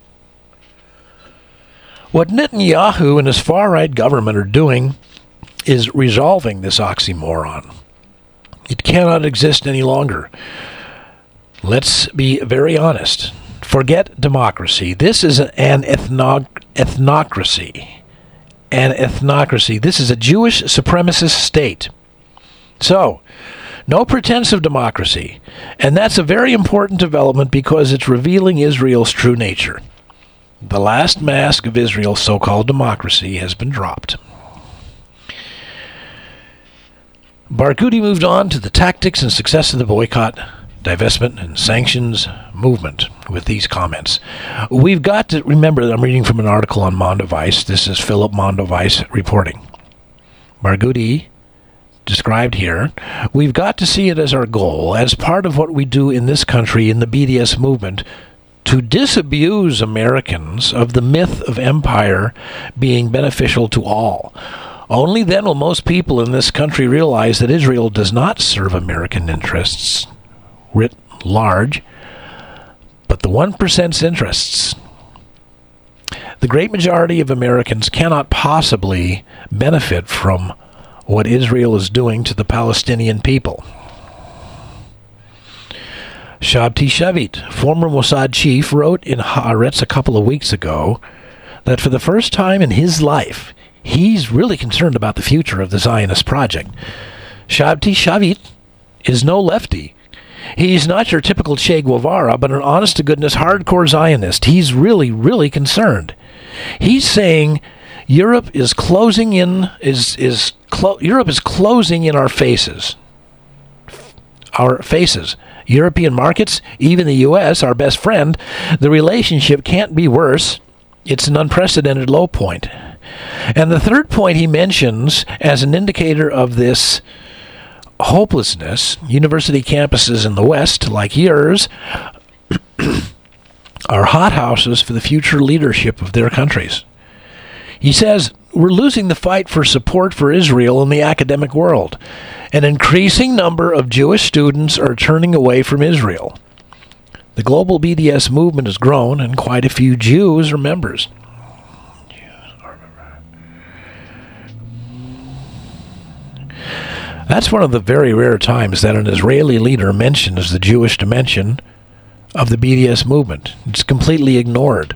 What Netanyahu and his far-right government are doing is resolving this oxymoron. It cannot exist any longer. Let's be very honest. Forget democracy. This is an ethnocracy. An ethnocracy. This is a Jewish supremacist state. So, no pretense of democracy. And that's a very important development because it's revealing Israel's true nature. The last mask of Israel's so-called democracy has been dropped. Barghouti moved on to the tactics and success of the boycott, divestment, and sanctions movement with these comments. We've got to remember that I'm reading from an article on Mondovice. This is Philip Mondovice reporting. Barghouti described here, we've got to see it as our goal, as part of what we do in this country in the BDS movement, to disabuse Americans of the myth of empire being beneficial to all. Only then will most people in this country realize that Israel does not serve American interests writ large, but the 1%'s interests. The great majority of Americans cannot possibly benefit from what Israel is doing to the Palestinian people. Shabtai Shavit, former Mossad chief, wrote in Haaretz a couple of weeks ago that for the first time in his life, he's really concerned about the future of the Zionist project. Shabtai Shavit is no lefty. He's not your typical Che Guevara, but an honest-to-goodness hardcore Zionist. He's really, really concerned. He's saying Europe is closing in Europe is closing in our faces. Our faces. European markets, even the U.S., our best friend, the relationship can't be worse. It's an unprecedented low point. And the third point he mentions as an indicator of this hopelessness, university campuses in the West, like yours, are hothouses for the future leadership of their countries. He says, we're losing the fight for support for Israel in the academic world. An increasing number of Jewish students are turning away from Israel. The global BDS movement has grown, and quite a few Jews are members. That's one of the very rare times that an Israeli leader mentions the Jewish dimension of the BDS movement. It's completely ignored.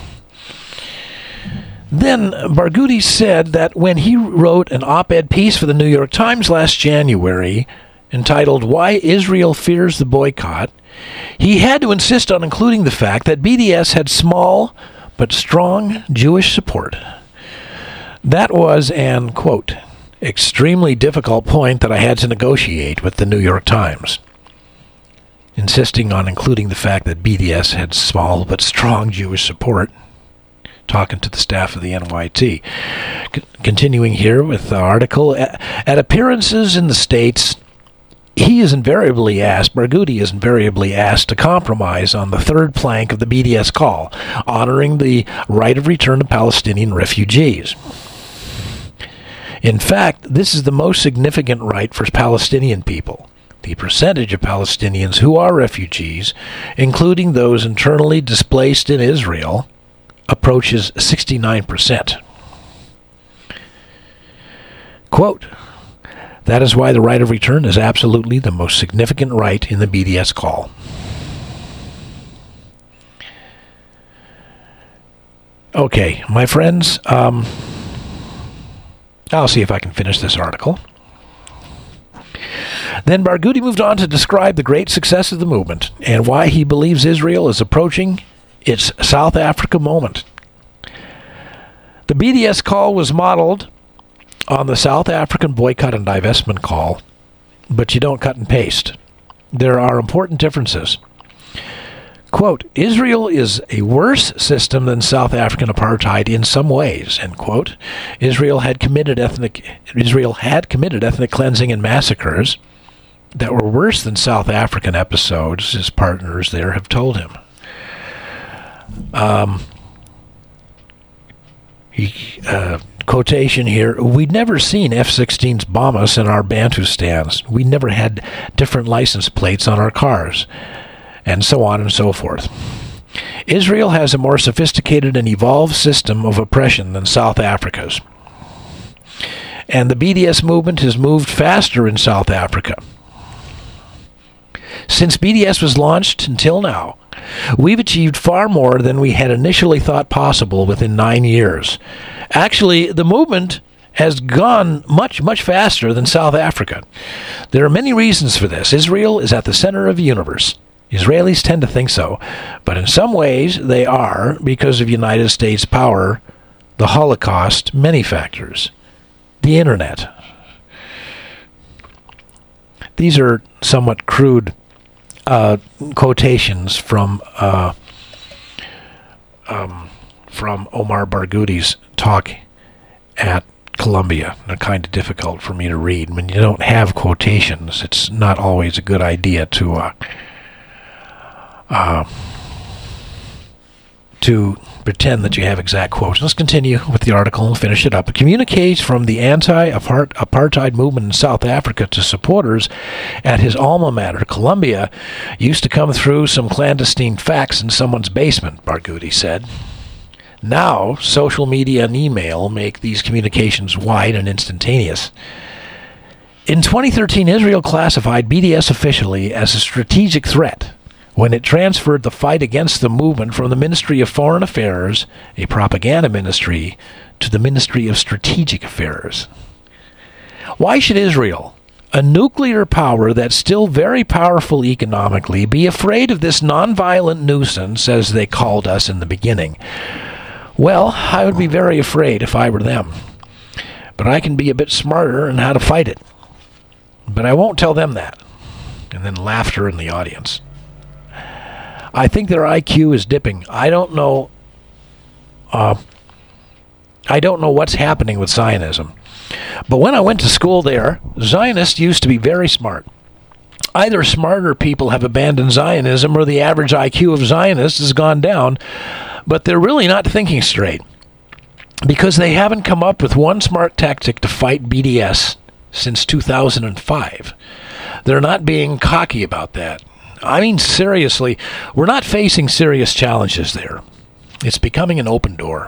Then Barghouti said that when he wrote an op-ed piece for the New York Times last January entitled Why Israel Fears the Boycott, he had to insist on including the fact that BDS had small but strong Jewish support. That was an, quote, extremely difficult point that I had to negotiate with the New York Times, insisting on including the fact that BDS had small but strong Jewish support, talking to the staff of the NYT. Continuing here with the article, at appearances in the States, Barghouti is invariably asked to compromise on the third plank of the BDS call, honoring the right of return of Palestinian refugees. In fact, this is the most significant right for Palestinian people. The percentage of Palestinians who are refugees, including those internally displaced in Israel, approaches 69%. Quote, That is why the right of return is absolutely the most significant right in the BDS call. Okay, my friends, I'll see if I can finish this article. Then Barghouti moved on to describe the great success of the movement and why he believes Israel is approaching its South Africa moment. The BDS call was modeled on the South African boycott and divestment call, but you don't cut and paste. There are important differences. Quote, Israel is a worse system than South African apartheid in some ways, end quote. Israel had committed ethnic cleansing and massacres that were worse than South African episodes, his partners there have told him. Quotation here, we'd never seen F-16s bomb us in our Bantustans. We never had different license plates on our cars, and so on and so forth. Israel has a more sophisticated and evolved system of oppression than South Africa's. And the BDS movement has moved faster in South Africa. Since BDS was launched until now, we've achieved far more than we had initially thought possible within 9 years. Actually, the movement has gone much, much faster than South Africa. There are many reasons for this. Israel is at the center of the universe. Israelis tend to think so, but in some ways they are because of United States power, the Holocaust, many factors, the internet. These are somewhat crude quotations from Omar Barghouti's talk at Columbia. They're kind of difficult for me to read. When you don't have quotations, it's not always a good idea to pretend that you have exact quotes. Let's continue with the article and finish it up. It communiques from the anti-apartheid movement in South Africa to supporters at his alma mater, Columbia, used to come through some clandestine fax in someone's basement, Barghouti said. Now, social media and email make these communications wide and instantaneous. In 2013, Israel classified BDS officially as a strategic threat when it transferred the fight against the movement from the Ministry of Foreign Affairs, a propaganda ministry, to the Ministry of Strategic Affairs. Why should Israel, a nuclear power that's still very powerful economically, be afraid of this nonviolent nuisance, as they called us in the beginning? Well, I would be very afraid if I were them. But I can be a bit smarter in how to fight it. But I won't tell them that. And then laughter in the audience. I think their IQ is dipping. I don't know what's happening with Zionism. But when I went to school there, Zionists used to be very smart. Either smarter people have abandoned Zionism or the average IQ of Zionists has gone down, but they're really not thinking straight because they haven't come up with one smart tactic to fight BDS since 2005. They're not being cocky about that. I mean, seriously, we're not facing serious challenges there. It's becoming an open door.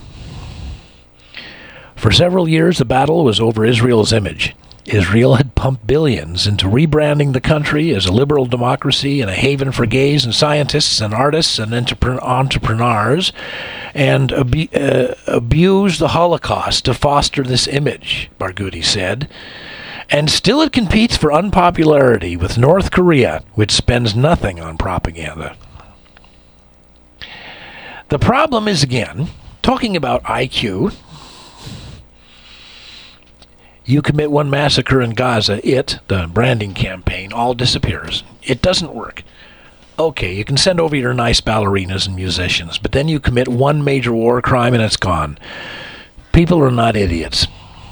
For several years, the battle was over Israel's image. Israel had pumped billions into rebranding the country as a liberal democracy and a haven for gays and scientists and artists and entrepreneurs, and abused the Holocaust to foster this image, Barghouti said. And still it competes for unpopularity with North Korea, which spends nothing on propaganda. The problem is, again, talking about IQ, you commit one massacre in Gaza, the branding campaign, all disappears. It doesn't work. Okay, you can send over your nice ballerinas and musicians, but then you commit one major war crime and it's gone. People are not idiots.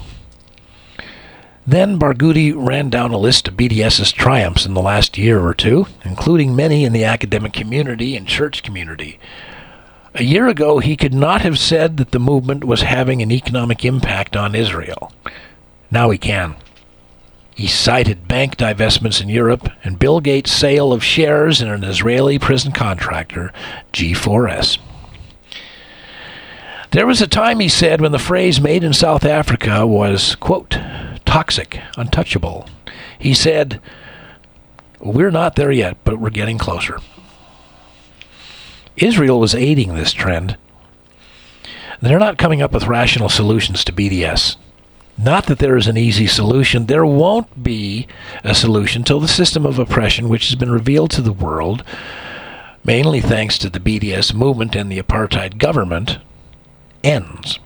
Then Barghouti ran down a list of BDS's triumphs in the last year or two, including many in the academic community and church community. A year ago, he could not have said that the movement was having an economic impact on Israel. Now he can. He cited bank divestments in Europe and Bill Gates' sale of shares in an Israeli prison contractor, G4S. There was a time, he said, when the phrase made in South Africa was, quote, toxic, untouchable. He said, "We're not there yet, but we're getting closer." Israel was aiding this trend. They're not coming up with rational solutions to BDS. Not that there is an easy solution. There won't be a solution till the system of oppression, which has been revealed to the world, mainly thanks to the BDS movement and the apartheid government, ends.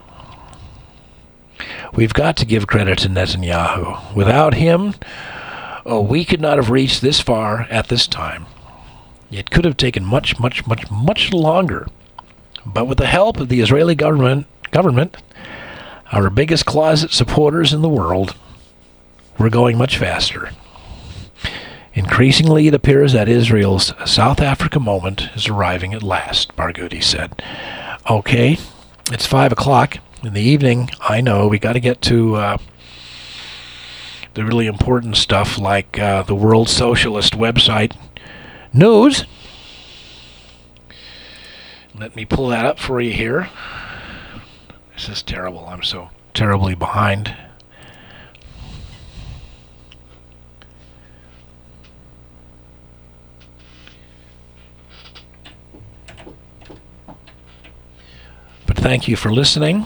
We've got to give credit to Netanyahu. Without him, we could not have reached this far at this time. It could have taken much, much, much, much longer. But with the help of the Israeli government, our biggest closet supporters in the world, we're going much faster. Increasingly, it appears that Israel's South Africa moment is arriving at last, Barghouti said. Okay, it's 5 o'clock in the evening. I know we got to get to the really important stuff like the World Socialist website news. Let me pull that up for you here. This is terrible. I'm so terribly behind. But thank you for listening.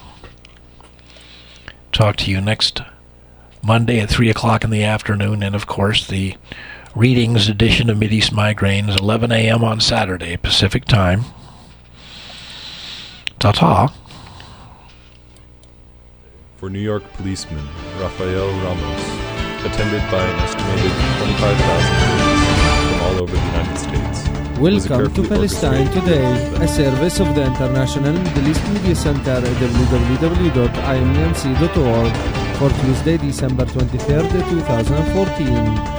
Talk to you next Monday at 3 o'clock in the afternoon. And, of course, the Readings edition of Mideast Migraines, 11 a.m. on Saturday, Pacific Time. Ta-ta. For New York policeman Rafael Ramos, attended by an estimated 25,000 police from all over the United States. Welcome to Palestine Today, a service of the International Middle East Media Center at www.imnc.org for Tuesday, December 23rd, 2014.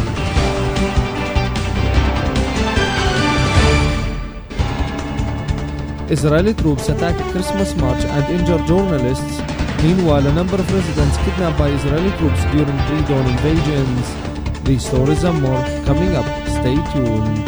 Israeli troops attack a Christmas march and injure journalists. Meanwhile, a number of residents kidnapped by Israeli troops during pre-dawn invasions. These stories and more coming up. Stay tuned.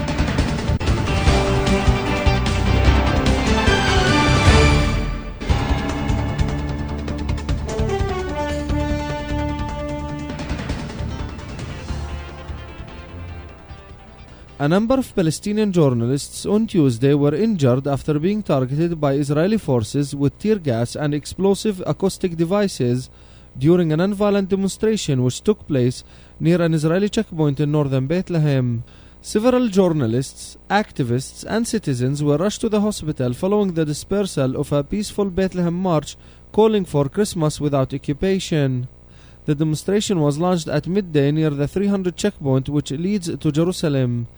A number of Palestinian journalists on Tuesday were injured after being targeted by Israeli forces with tear gas and explosive acoustic devices during a nonviolent demonstration which took place near an Israeli checkpoint in northern Bethlehem. Several journalists, activists, and citizens were rushed to the hospital following the dispersal of a peaceful Bethlehem march calling for Christmas without occupation. The demonstration was launched at midday near the 300 checkpoint which leads to Jerusalem.